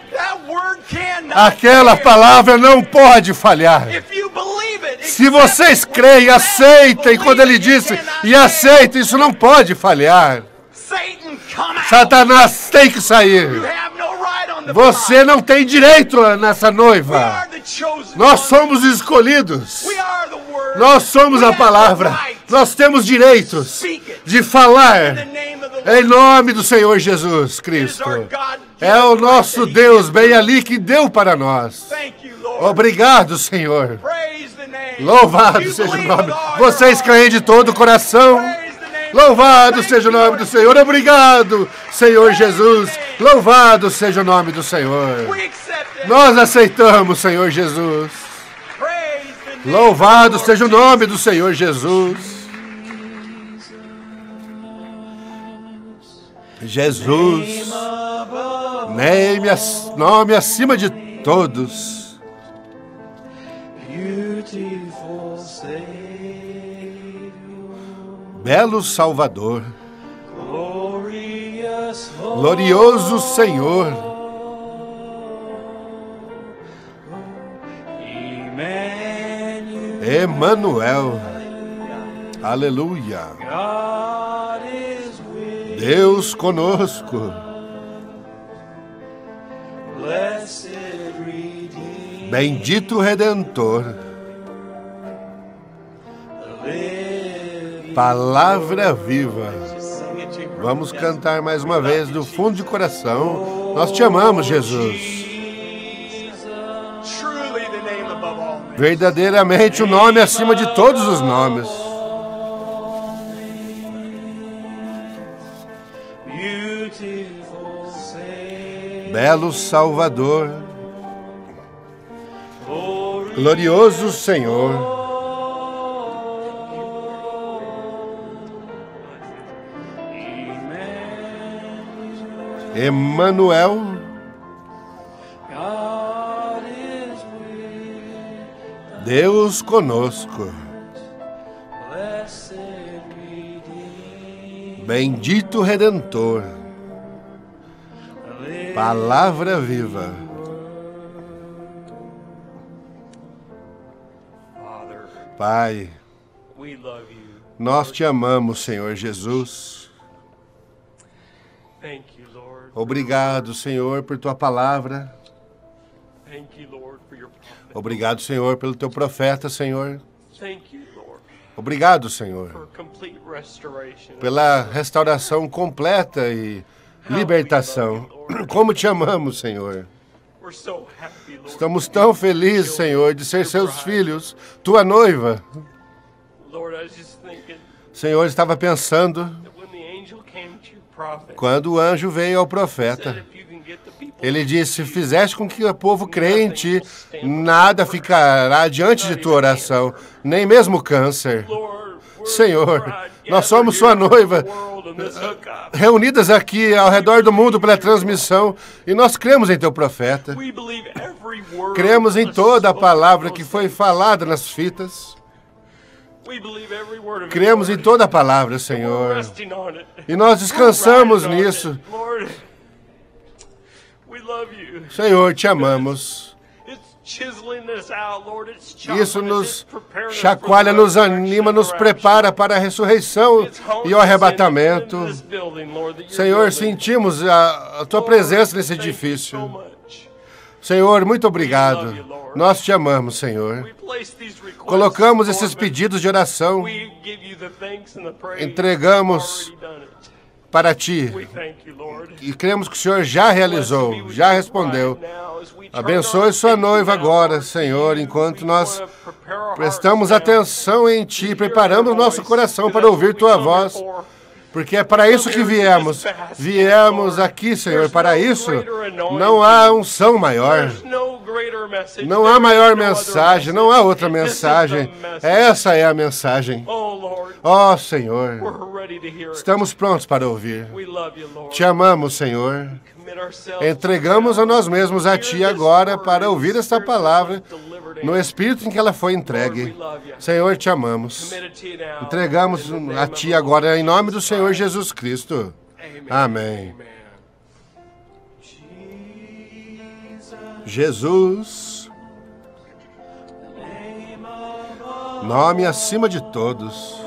Aquela palavra não pode falhar. Se vocês creem, aceitem quando ele disse, e aceitem, isso não pode falhar. Satanás tem que sair. Você não tem direito nessa noiva. Nós somos escolhidos. Nós somos a palavra. Nós temos direitos de falar em nome do Senhor Jesus Cristo. É o nosso Deus bem ali que deu para nós. Obrigado, Senhor. Louvado seja o nome. Vocês creem de todo o coração. Louvado seja o nome do Senhor. Obrigado, Senhor Jesus. Louvado seja o nome do Senhor. Nós aceitamos, Senhor Jesus. Louvado seja o nome do Senhor Jesus. Jesus, nome, nome acima de todos. Belo Salvador, glorioso Senhor, Emanuel, aleluia, Deus conosco, bendito Redentor, palavra viva. Vamos cantar mais uma vez do fundo de coração. Nós te amamos, Jesus. Verdadeiramente o nome acima de todos os nomes. Belo Salvador, glorioso Senhor, Emanuel, Deus conosco, bendito Redentor, palavra viva. Pai, nós te amamos, Senhor Jesus. Obrigado, Senhor, por tua palavra. Obrigado, Senhor, pelo teu profeta, Senhor. Obrigado, Senhor, pela restauração completa e libertação. Como te amamos, Senhor. Estamos tão felizes, Senhor, de ser seus filhos, tua noiva. Senhor, estava pensando, quando o anjo veio ao profeta, ele disse, fizeste com que o povo creia em ti, nada ficará diante de tua oração, nem mesmo câncer. Senhor, nós somos sua noiva, reunidas aqui ao redor do mundo pela transmissão, e nós cremos em teu profeta. Cremos em toda a palavra que foi falada nas fitas. Cremos em toda a palavra, Senhor. E nós descansamos nisso. Isso nos chacoalha, nos anima, nos prepara para a ressurreição e o arrebatamento. Senhor, sentimos a, a Tua presença nesse edifício. Senhor, muito obrigado. Nós Te amamos, Senhor. Colocamos esses pedidos de oração. Entregamos para Ti. E cremos que o Senhor já realizou, já respondeu. Abençoe sua noiva agora, Senhor, enquanto nós prestamos atenção em Ti, preparamos nosso coração para ouvir Tua voz, porque é para isso que viemos. Viemos aqui, Senhor, para isso. Não há unção maior. Não há maior mensagem, não há outra mensagem. Essa é a mensagem. Ó, Senhor, estamos prontos para ouvir. Te amamos, Senhor. Entregamos a nós mesmos a Ti agora para ouvir esta palavra no espírito em que ela foi entregue. Senhor, Te amamos. Entregamos a Ti agora em nome do Senhor Jesus Cristo. Amém. Jesus, nome acima de todos.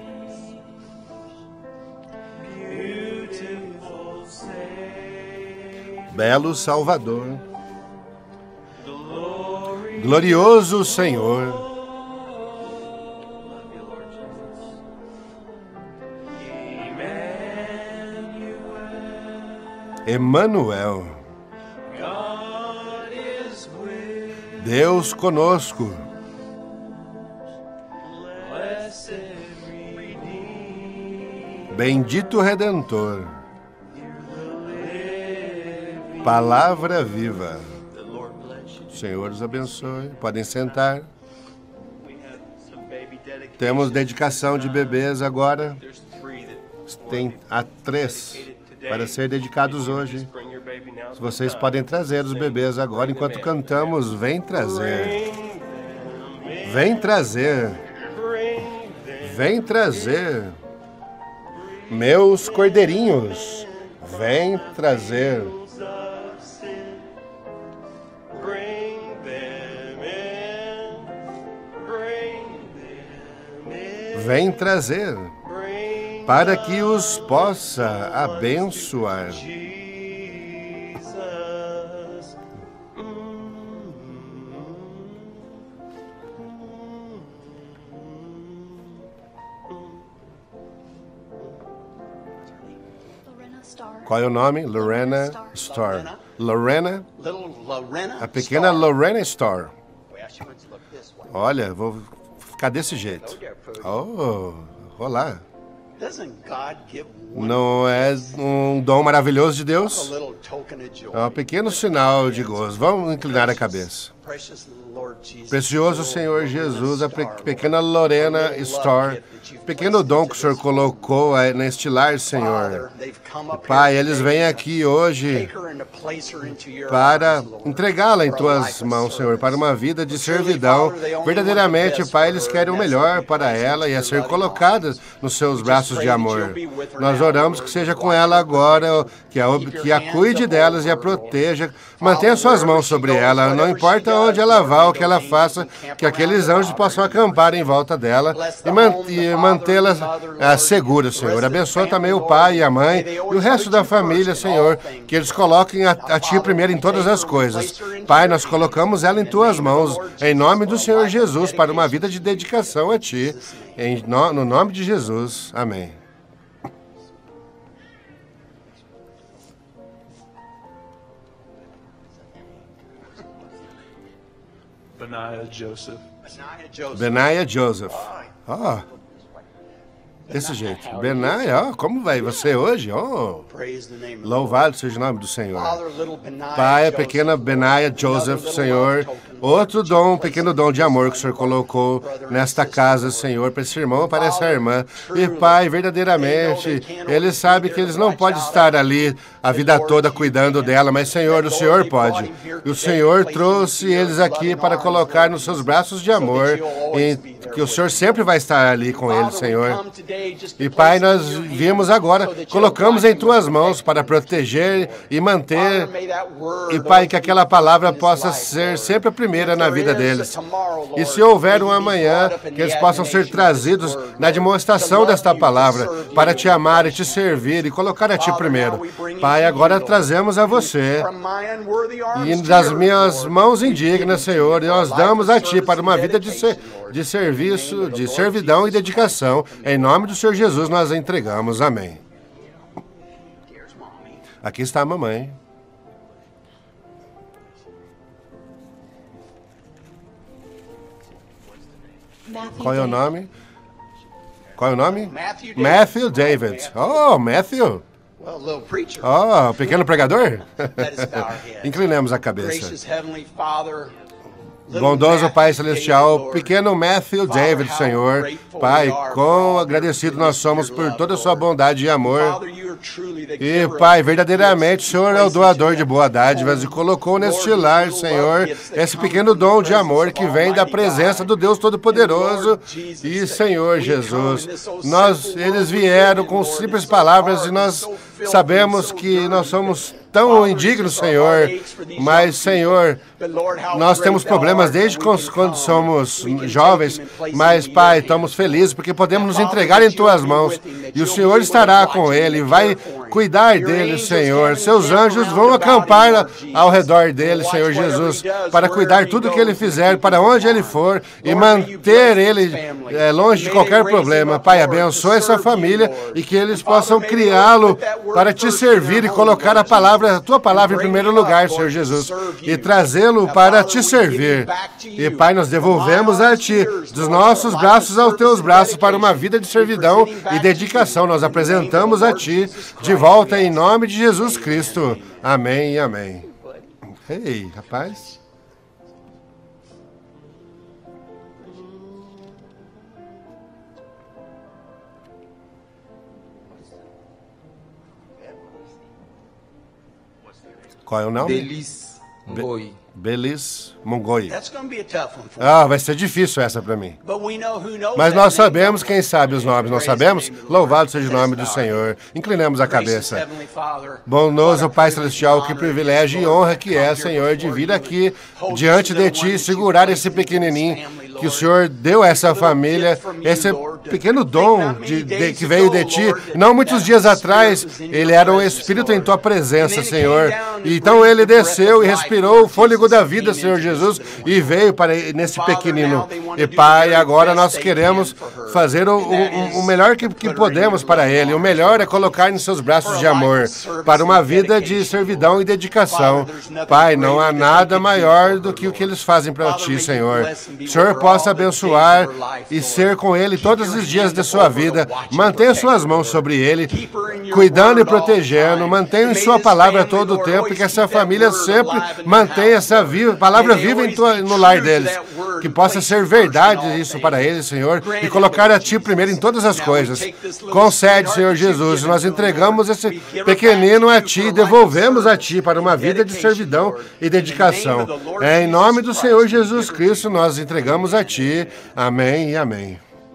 Belo Salvador, glorioso Senhor, Emmanuel, Deus conosco, bendito Redentor, Palavra viva. O Senhor os abençoe. Podem sentar. Temos dedicação de bebês agora. Tem há três para ser dedicados hoje. Vocês podem trazer os bebês agora enquanto cantamos. Vem trazer. Vem trazer. Vem trazer. Meus cordeirinhos. Vem trazer. Vem trazer, para que os possa abençoar. Qual é o nome? Lorena Starr. Lorena? A pequena Lorena Starr. Olha, vou ficar desse jeito. Oh, olá. Não é um dom maravilhoso de Deus? É um pequeno sinal de gozo. Vamos inclinar a cabeça. Precioso Senhor Jesus, a pequena Lorena Starr, pequeno dom que o Senhor colocou neste lar, Senhor. Pai, eles vêm aqui hoje para entregá-la em Tuas mãos, Senhor, para uma vida de servidão. Verdadeiramente, Pai, eles querem o melhor para ela e a ser colocada nos Seus braços de amor. Nós oramos que seja com ela agora, que a, que a cuide delas e a proteja. Mantenha Suas mãos sobre ela, não importa onde ela vá, o que ela faça, que aqueles anjos possam acampar em volta dela e, man e mantê-la uh, segura, Senhor. Abençoa também o pai e a mãe e o resto da família, Senhor, que eles coloquem a, a Ti primeiro em todas as coisas. Pai, nós colocamos ela em Tuas mãos, em nome do Senhor Jesus, para uma vida de dedicação a Ti, em no, no nome de Jesus. Amém. Benaiah Joseph. Benaiah Joseph. Ah, desse jeito. Benaiah, oh, como vai você hoje? Oh, louvado seja o nome do Senhor. Pai, a pequena Benaiah Joseph, Senhor, outro dom, um pequeno dom de amor que o Senhor colocou nesta casa, Senhor, para esse irmão, para essa irmã. E, Pai, verdadeiramente, eles sabem que eles não podem estar ali a vida toda cuidando dela, mas, Senhor, o Senhor pode. E o Senhor trouxe eles aqui para colocar nos Seus braços de amor, e que o Senhor sempre vai estar ali com eles, Senhor. E, Pai, nós vimos agora, colocamos em Tuas mãos para proteger e manter. E, Pai, que aquela palavra possa ser sempre a primeira primeira na vida deles. E se houver um amanhã, que eles possam ser trazidos na demonstração desta palavra, para te amar e te servir e colocar a ti primeiro. Pai, agora trazemos a você e das minhas mãos indignas, Senhor, e nós damos a ti para uma vida de, ser, de serviço, de servidão e dedicação. Em nome do Senhor Jesus nós entregamos. Amém. Aqui está a mamãe. Qual é o nome? Qual é o nome? Matthew David. Oh, Matthew. Oh, pequeno pregador? Inclinemos a cabeça. Bondoso Pai Celestial, pequeno Matthew David, Senhor. Pai, quão agradecido nós somos por toda a sua bondade e amor. E, Pai, verdadeiramente, o Senhor é o doador de boas dádivas e colocou neste lar, Senhor, esse pequeno dom de amor que vem da presença do Deus Todo-Poderoso. E, Senhor Jesus, nós, eles vieram com simples palavras e nós sabemos que nós somos tão indignos, Senhor, mas, Senhor, nós temos problemas desde quando somos jovens, mas, Pai, estamos felizes porque podemos nos entregar em Tuas mãos e o Senhor estará com ele, vai cuidar dele, Senhor. Seus anjos vão acampar ao redor dele, Senhor Jesus, para cuidar tudo que ele fizer, para onde ele for e manter ele é, longe de qualquer problema. Pai, abençoe essa família e que eles possam criá-lo para te servir e colocar a palavra, a tua palavra em primeiro lugar, Senhor Jesus, e trazê-lo para te servir. E, Pai, nós devolvemos a ti, dos nossos braços aos teus braços, para uma vida de servidão e dedicação. Nós apresentamos a ti de volta em nome de Jesus Cristo. Amém e amém. Ei, rapaz. Qual é o nome? Belis Mongoi. Belis Mongoi. Ah, vai ser difícil essa para mim. Mas nós sabemos quem sabe os nomes, não sabemos? Louvado seja o nome do Senhor. Inclinemos a cabeça. Bondoso Pai Celestial, que privilégio e honra que é, Senhor, de vir aqui diante de Ti e segurar esse pequenininho que o Senhor deu a essa família, esse pequeno dom de, de, que veio de Ti. Não muitos dias atrás, ele era um Espírito em Tua presença, Senhor. Então ele desceu e respirou o fôlego da vida, Senhor Jesus, e veio para nesse pequenino. E, Pai, agora nós queremos fazer o, o, o melhor que, que podemos para ele. O melhor é colocar em seus braços de amor, para uma vida de servidão e dedicação. Pai, não há nada maior do que o que eles fazem para Ti, Senhor. O Senhor possa abençoar e ser com ele todos os dias de sua vida. Mantenha suas mãos sobre ele, cuidando e protegendo. Mantenha em sua palavra todo o tempo, e que essa família sempre mantenha essa viva, palavra viva em tua, no lar deles. Que possa ser verdade isso para eles, Senhor, e colocar a Ti primeiro em todas as coisas. Concede, Senhor Jesus, nós entregamos esse pequenino a Ti e devolvemos a Ti para uma vida de servidão e dedicação. É em nome do Senhor Jesus Cristo nós entregamos a Ti. Amém e amém.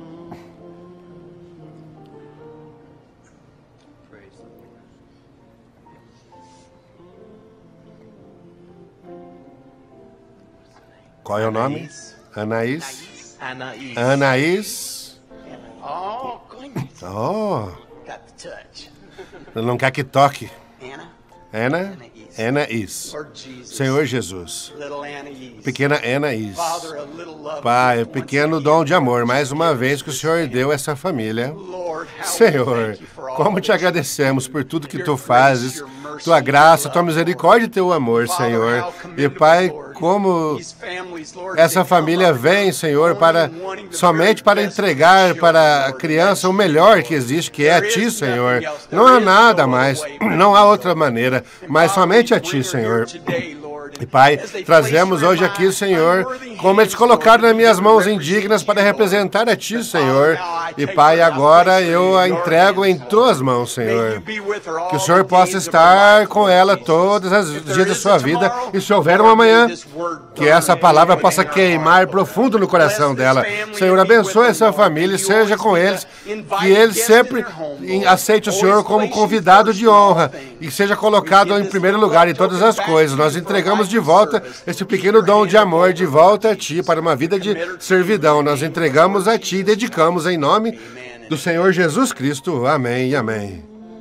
Qual é o nome? Anaís. Anaís. Anaís. Oh, goodness. Oh, Got the touch. não quer que toque. Anna. Ana, Anaís. Lord Jesus. Senhor Jesus. Little Anaís. Pequena Anaís. Father, a little love. Pai, once pequeno again. dom de amor, mais uma vez que o Senhor deu essa família. Lord, how we Senhor, thank you for all como te that you agradecemos por tudo que Tu fazes, Tua graça, Tua misericórdia e Teu amor, Senhor. E, Pai, como essa família vem, Senhor, para somente para entregar para a criança o melhor que existe, que é a Ti, Senhor. Não há nada mais, não há outra maneira, mas somente a Ti, Senhor. E, Pai, trazemos hoje aqui, Senhor, como eles colocaram nas minhas mãos indignas para representar a Ti, Senhor. E, Pai, agora eu a entrego em Tuas mãos, Senhor. Que o Senhor possa estar com ela todos os dias da sua vida. E se houver um amanhã, que essa palavra possa queimar profundo no coração dela. Senhor, abençoe essa família, seja com eles, que eles sempre aceitem o Senhor como convidado de honra e seja colocado em primeiro lugar em todas as coisas. Nós entregamos entregamos de volta esse pequeno dom de amor de volta a Ti para uma vida de servidão. Nós entregamos a Ti e dedicamos em nome do Senhor Jesus Cristo. Amém e amém.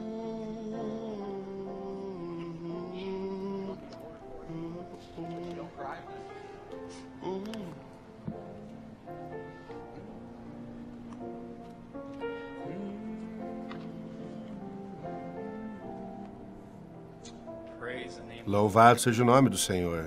Louvado seja o nome do Senhor.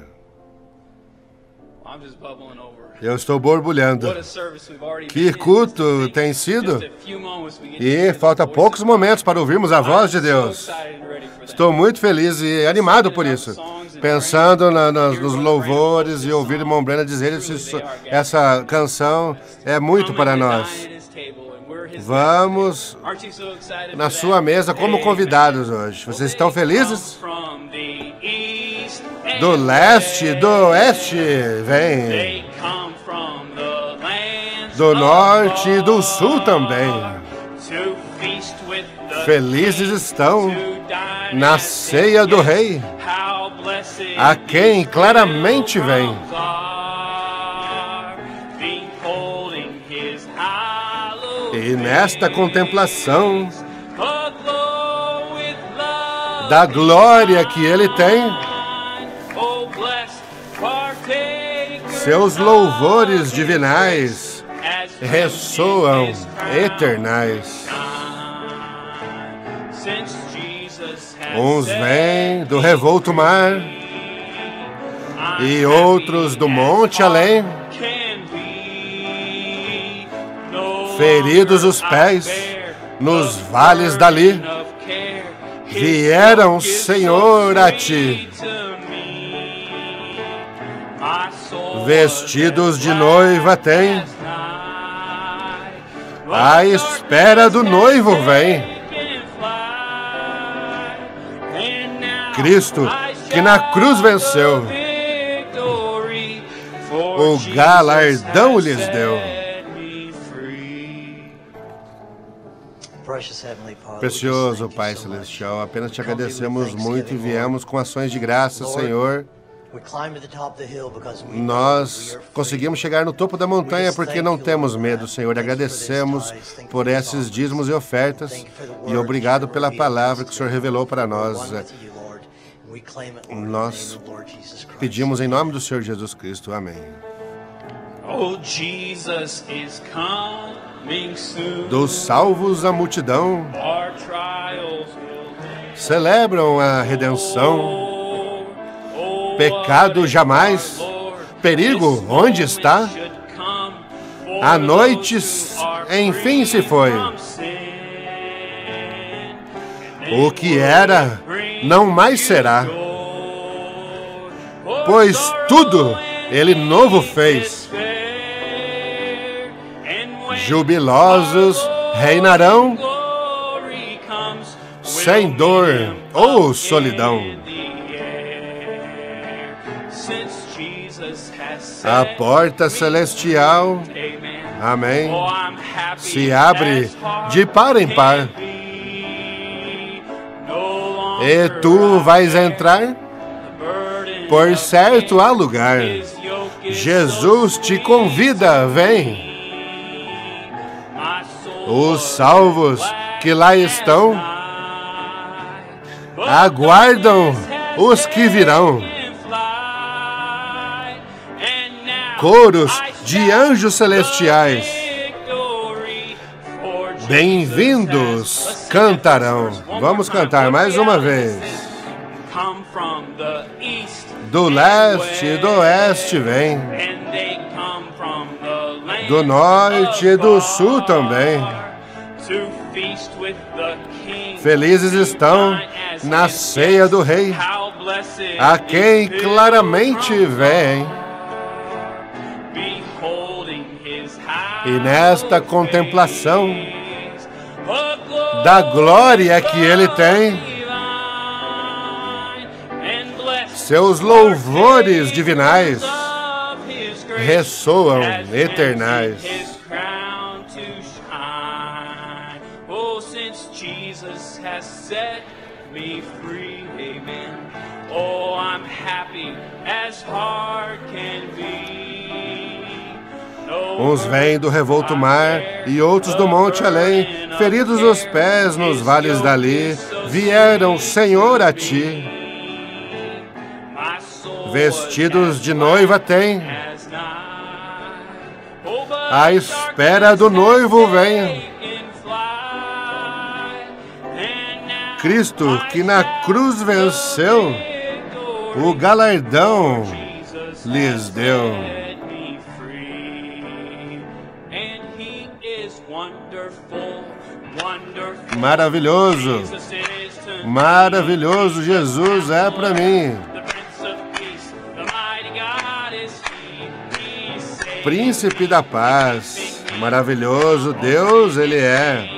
Eu estou borbulhando. Que culto tem sido? E falta poucos momentos para ouvirmos a voz de Deus. Estou muito feliz e animado por isso. Pensando na, nas, nos louvores e ouvir irmão Brenda dizer isso, essa canção é muito para nós. Vamos na sua mesa como convidados hoje. Vocês estão felizes? Do leste, do oeste, vem. Do norte e do sul também. Felizes estão na ceia do Rei, a quem claramente vem. E nesta contemplação da glória que Ele tem, seus louvores divinais ressoam eternais. Uns vêm do revolto mar e outros do monte além. Feridos os pés nos vales dali, vieram, Senhor, a Ti. Vestidos de noiva têm, à espera do noivo vem. Cristo, que na cruz venceu, o galardão lhes deu. Precioso Pai Celestial, apenas Te agradecemos muito e viemos com ações de graça, Senhor. Nós conseguimos chegar no topo da montanha porque não temos medo, Senhor. Agradecemos por esses dízimos e ofertas e obrigado pela palavra que o Senhor revelou para nós. Nós pedimos em nome do Senhor Jesus Cristo. Amém. Dos salvos a multidão celebram a redenção. Pecado jamais, perigo onde está? A noite enfim se foi. O que era não mais será, pois tudo Ele novo fez. Jubilosos reinarão, sem dor ou solidão. A porta celestial, amém, se abre de par em par. E tu vais entrar? Por certo há lugar. Jesus te convida, vem. Os salvos que lá estão aguardam os que virão. Coros de anjos celestiais, bem-vindos, cantarão. Vamos cantar mais uma vez. Do leste e do oeste vem, do norte e do sul também. Felizes estão na ceia do Rei, a quem claramente vem. E nesta contemplação da glória que Ele tem, seus louvores divinais ressoam eternais. Oh, Uns vêm do revolto mar e outros do monte além, feridos os pés nos vales dali, vieram, Senhor, a ti. Vestidos de noiva têm, à espera do noivo vem. Cristo, que na cruz venceu, o galardão lhes deu. Maravilhoso, maravilhoso Jesus é para mim. Príncipe da paz, maravilhoso Deus Ele é.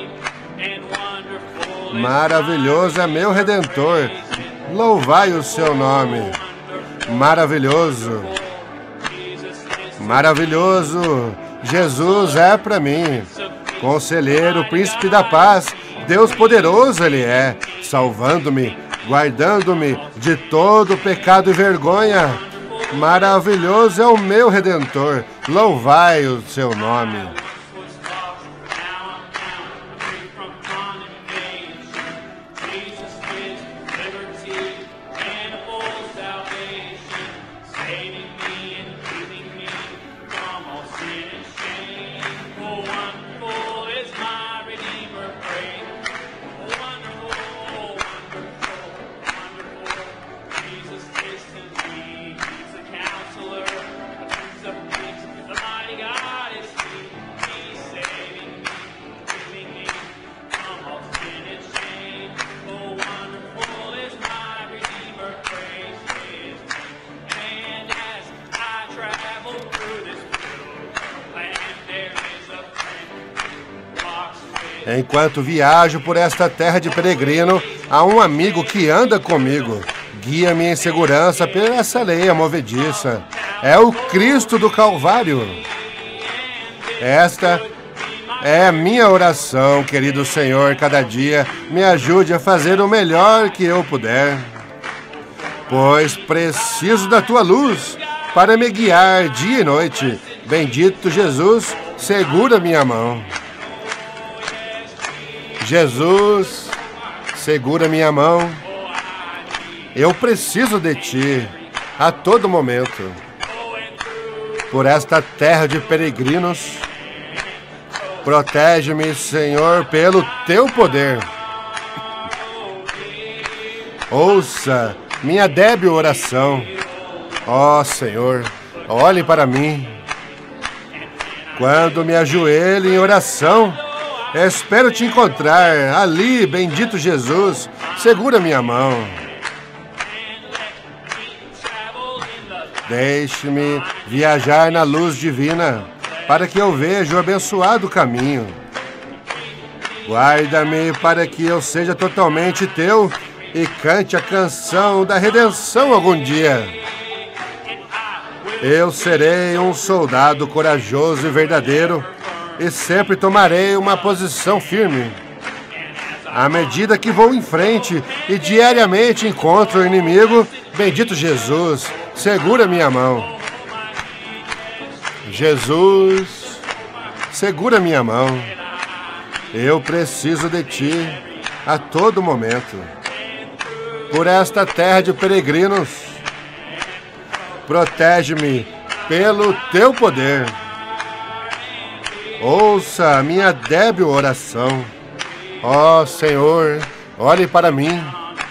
Maravilhoso é meu Redentor, louvai o seu nome. Maravilhoso, maravilhoso Jesus é para mim. Conselheiro, príncipe da paz, Deus poderoso Ele é, salvando-me, guardando-me de todo pecado e vergonha. Maravilhoso é o meu Redentor, louvai o seu nome. Enquanto viajo por esta terra de peregrino, há um amigo que anda comigo. Guia-me em segurança por essa lei movediça. É o Cristo do Calvário. Esta é a minha oração, querido Senhor. Cada dia me ajude a fazer o melhor que eu puder. Pois preciso da tua luz para me guiar dia e noite. Bendito Jesus, segura minha mão. Jesus, segura minha mão. Eu preciso de ti a todo momento. Por esta terra de peregrinos, protege-me, Senhor, pelo teu poder. Ouça minha débil oração. Ó Senhor, olhe para mim. Quando me ajoelho em oração, espero te encontrar ali, bendito Jesus, segura minha mão. Deixe-me viajar na luz divina, para que eu veja o abençoado caminho. Guarda-me para que eu seja totalmente teu e cante a canção da redenção algum dia. Eu serei um soldado corajoso e verdadeiro, e sempre tomarei uma posição firme. À medida que vou em frente e diariamente encontro o inimigo, bendito Jesus, segura minha mão. Jesus, segura minha mão. Eu preciso de ti a todo momento. Por esta terra de peregrinos, protege-me pelo teu poder. Ouça a minha débil oração. Ó Senhor, olhe para mim.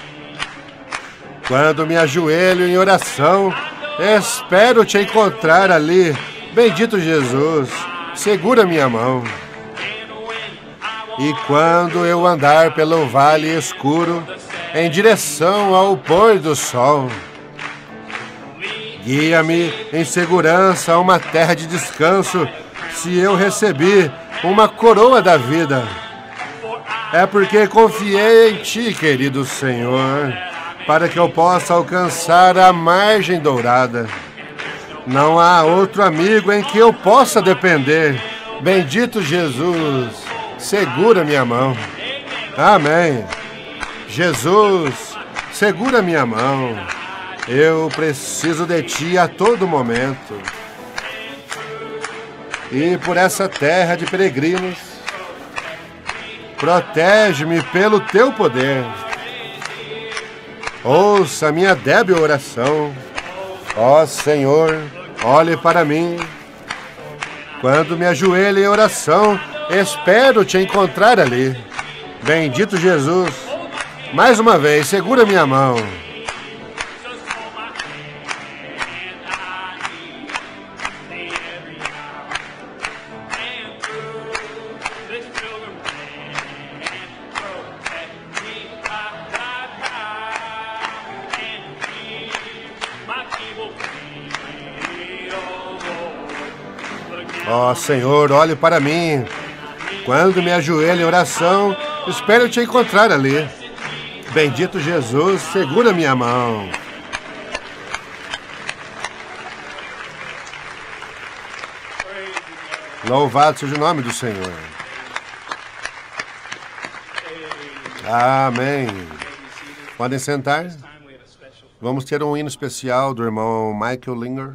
Quando me ajoelho em oração, espero te encontrar ali. Bendito Jesus, segura minha mão. E quando eu andar pelo vale escuro, em direção ao pôr do sol, guia-me em segurança a uma terra de descanso. Se eu recebi uma coroa da vida, é porque confiei em ti, querido Senhor, para que eu possa alcançar a margem dourada. Não há outro amigo em que eu possa depender. Bendito Jesus, segura minha mão. Amém. Jesus, segura minha mão. Eu preciso de Ti a todo momento. E por essa terra de peregrinos, protege-me pelo Teu poder. Ouça minha débil oração. Ó Senhor, olhe para mim. Quando me ajoelho em oração, espero Te encontrar ali. Bendito Jesus, mais uma vez, segura minha mão. Ó Senhor, olhe para mim. Quando me ajoelho em oração, espero Te encontrar ali. Bendito Jesus, segura minha mão. Louvado seja o nome do Senhor. Amém. Podem sentar. Vamos ter um hino especial do irmão Michael Linger.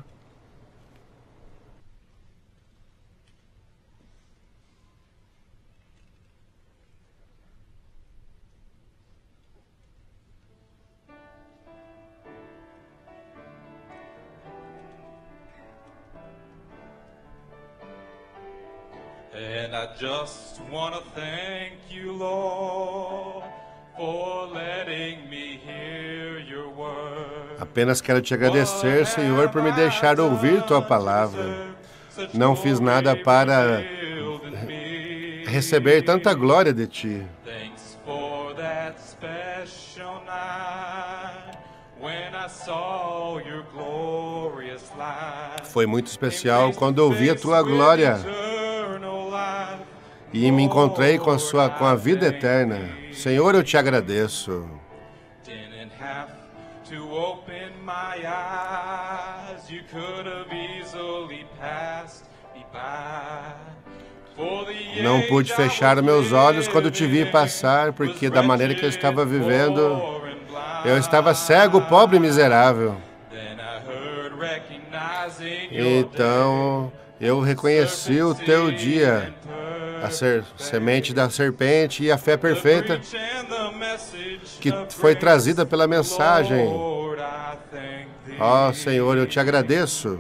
And I just want to thank you, Lord, for letting me hear your word. Apenas quero Te agradecer, Senhor, por me deixar ouvir Tua palavra. Não fiz nada para receber tanta glória de Ti. Thanks for that special night when I saw your glorious light. Foi muito especial quando ouvi a Tua glória e me encontrei com a, sua, com a vida eterna. Senhor, eu Te agradeço. Não pude fechar meus olhos quando Te vi passar, porque da maneira que eu estava vivendo, eu estava cego, pobre e miserável. Então, eu reconheci o Teu dia, a ser, semente da serpente e a fé perfeita que foi trazida pela mensagem. Ó oh, Senhor, eu Te agradeço.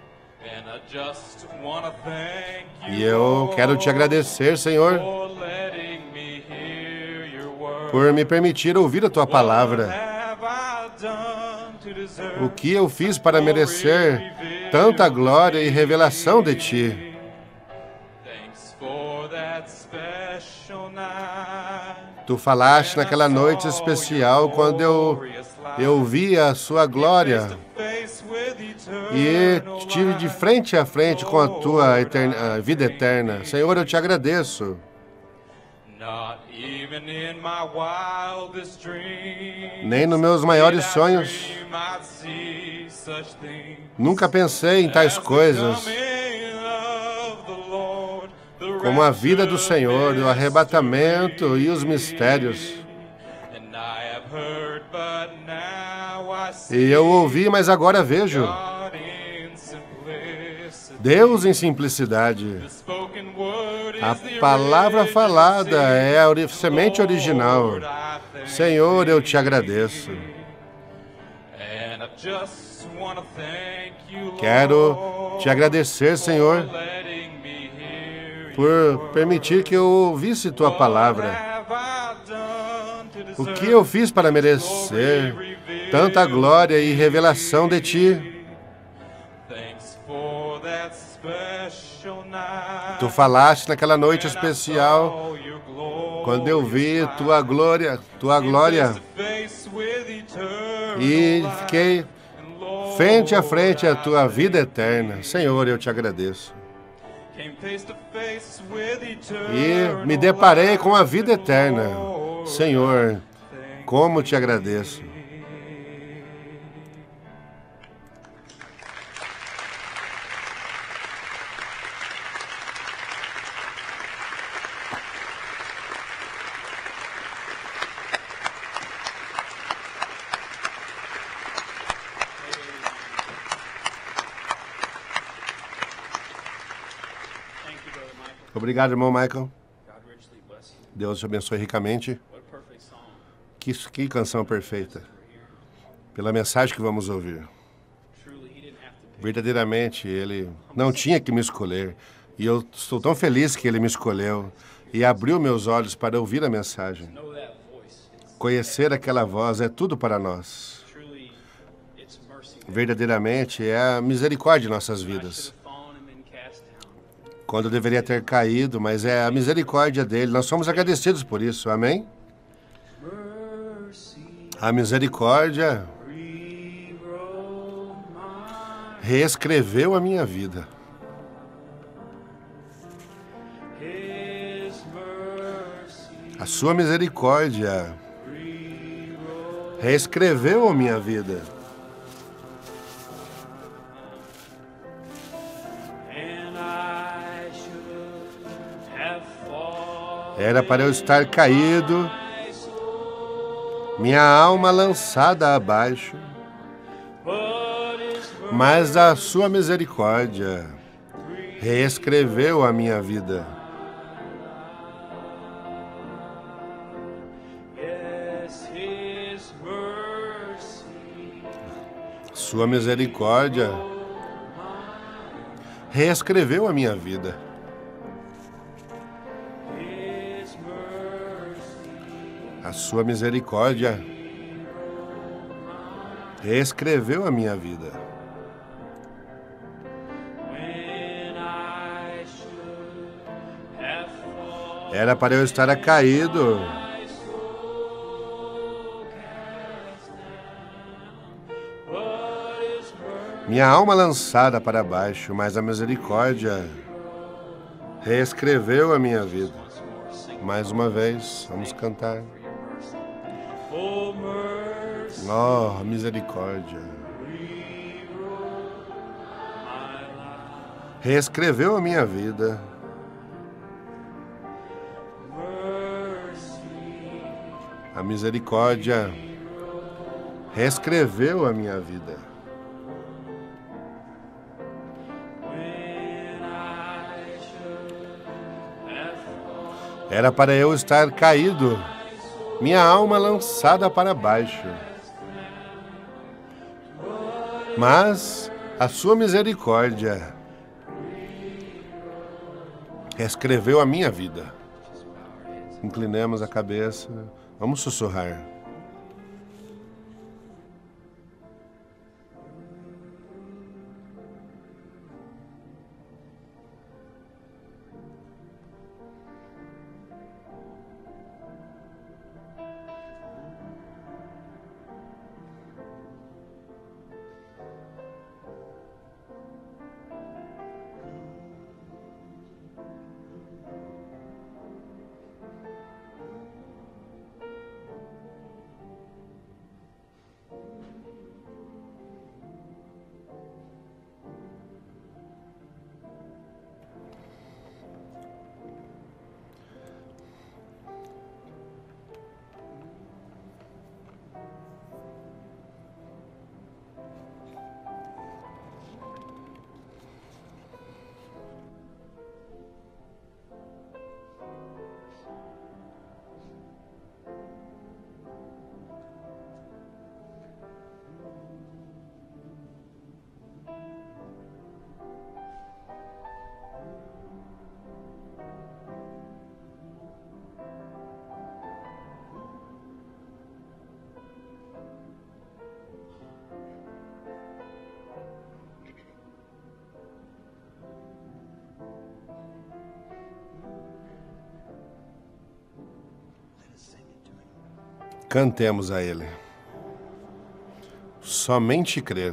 E eu quero Te agradecer, Senhor, por me permitir ouvir a Tua palavra. O que eu fiz para merecer tanta glória e revelação de Ti? Tu falaste naquela noite especial quando eu, eu vi a Sua glória e estive de frente a frente com a Tua eterna, a vida eterna. Senhor, eu Te agradeço. Nem nos meus maiores sonhos nunca pensei em tais coisas, como a vida do Senhor, o arrebatamento e os mistérios. E eu ouvi, mas agora vejo. Deus em simplicidade. A palavra falada é a ori- semente original. Senhor, eu Te agradeço. Quero Te agradecer, Senhor, por permitir que eu ouvisse Tua palavra. O que eu fiz para merecer tanta glória e revelação de Ti? Tu falaste naquela noite especial, quando eu vi Tua glória, Tua glória, e fiquei frente a frente à Tua vida eterna. Senhor, eu Te agradeço. E me deparei com a vida eterna. Senhor, como Te agradeço. Obrigado, irmão Michael. Deus te abençoe ricamente. Que, que canção perfeita. Pela mensagem que vamos ouvir. Verdadeiramente, ele não tinha que me escolher. E eu estou tão feliz que ele me escolheu e abriu meus olhos para ouvir a mensagem. Conhecer aquela voz é tudo para nós. Verdadeiramente, é a misericórdia em nossas vidas. Quando eu deveria ter caído, mas é a misericórdia dele. Nós somos agradecidos por isso, amém? A misericórdia reescreveu a minha vida. A sua misericórdia reescreveu a minha vida. Era para eu estar caído, minha alma lançada abaixo, mas a sua misericórdia reescreveu a minha vida. Sua misericórdia reescreveu a minha vida. A sua misericórdia reescreveu a minha vida. Era para eu estar caído, minha alma lançada para baixo, mas a misericórdia reescreveu a minha vida. Mais uma vez, vamos cantar. Oh, misericórdia reescreveu a minha vida. A misericórdia reescreveu a minha vida. Era para eu estar caído, minha alma lançada para baixo. Mas a sua misericórdia reescreveu a minha vida. Inclinemos a cabeça, vamos sussurrar. Cantemos a Ele. Somente crer.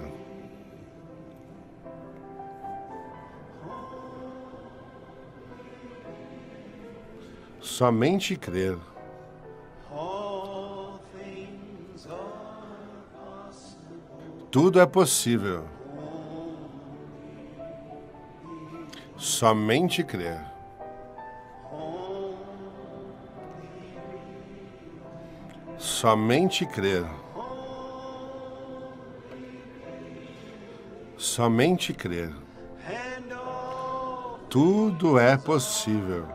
Somente crer. Tudo é possível. Somente crer. Somente crer. Somente crer. tudo é possível.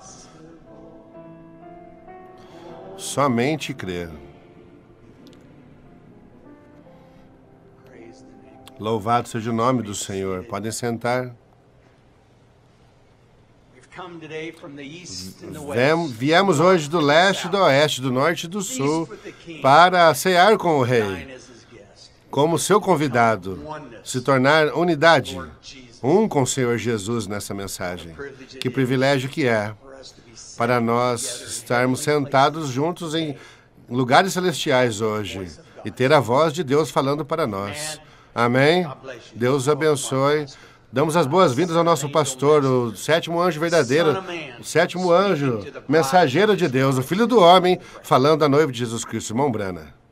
Somente crer. Louvado seja o nome do Senhor. Podem sentar. Vem- Viemos hoje do leste, do oeste, do norte e do sul para cear com o Rei, como seu convidado, se tornar unidade, um com o Senhor Jesus nessa mensagem. Que privilégio que é para nós estarmos sentados juntos em lugares celestiais hoje e ter a voz de Deus falando para nós. Amém? Deus abençoe. Damos as boas-vindas ao nosso pastor, o sétimo anjo verdadeiro, o sétimo anjo, mensageiro de Deus, o Filho do Homem, falando à noiva de Jesus Cristo, irmão Brana.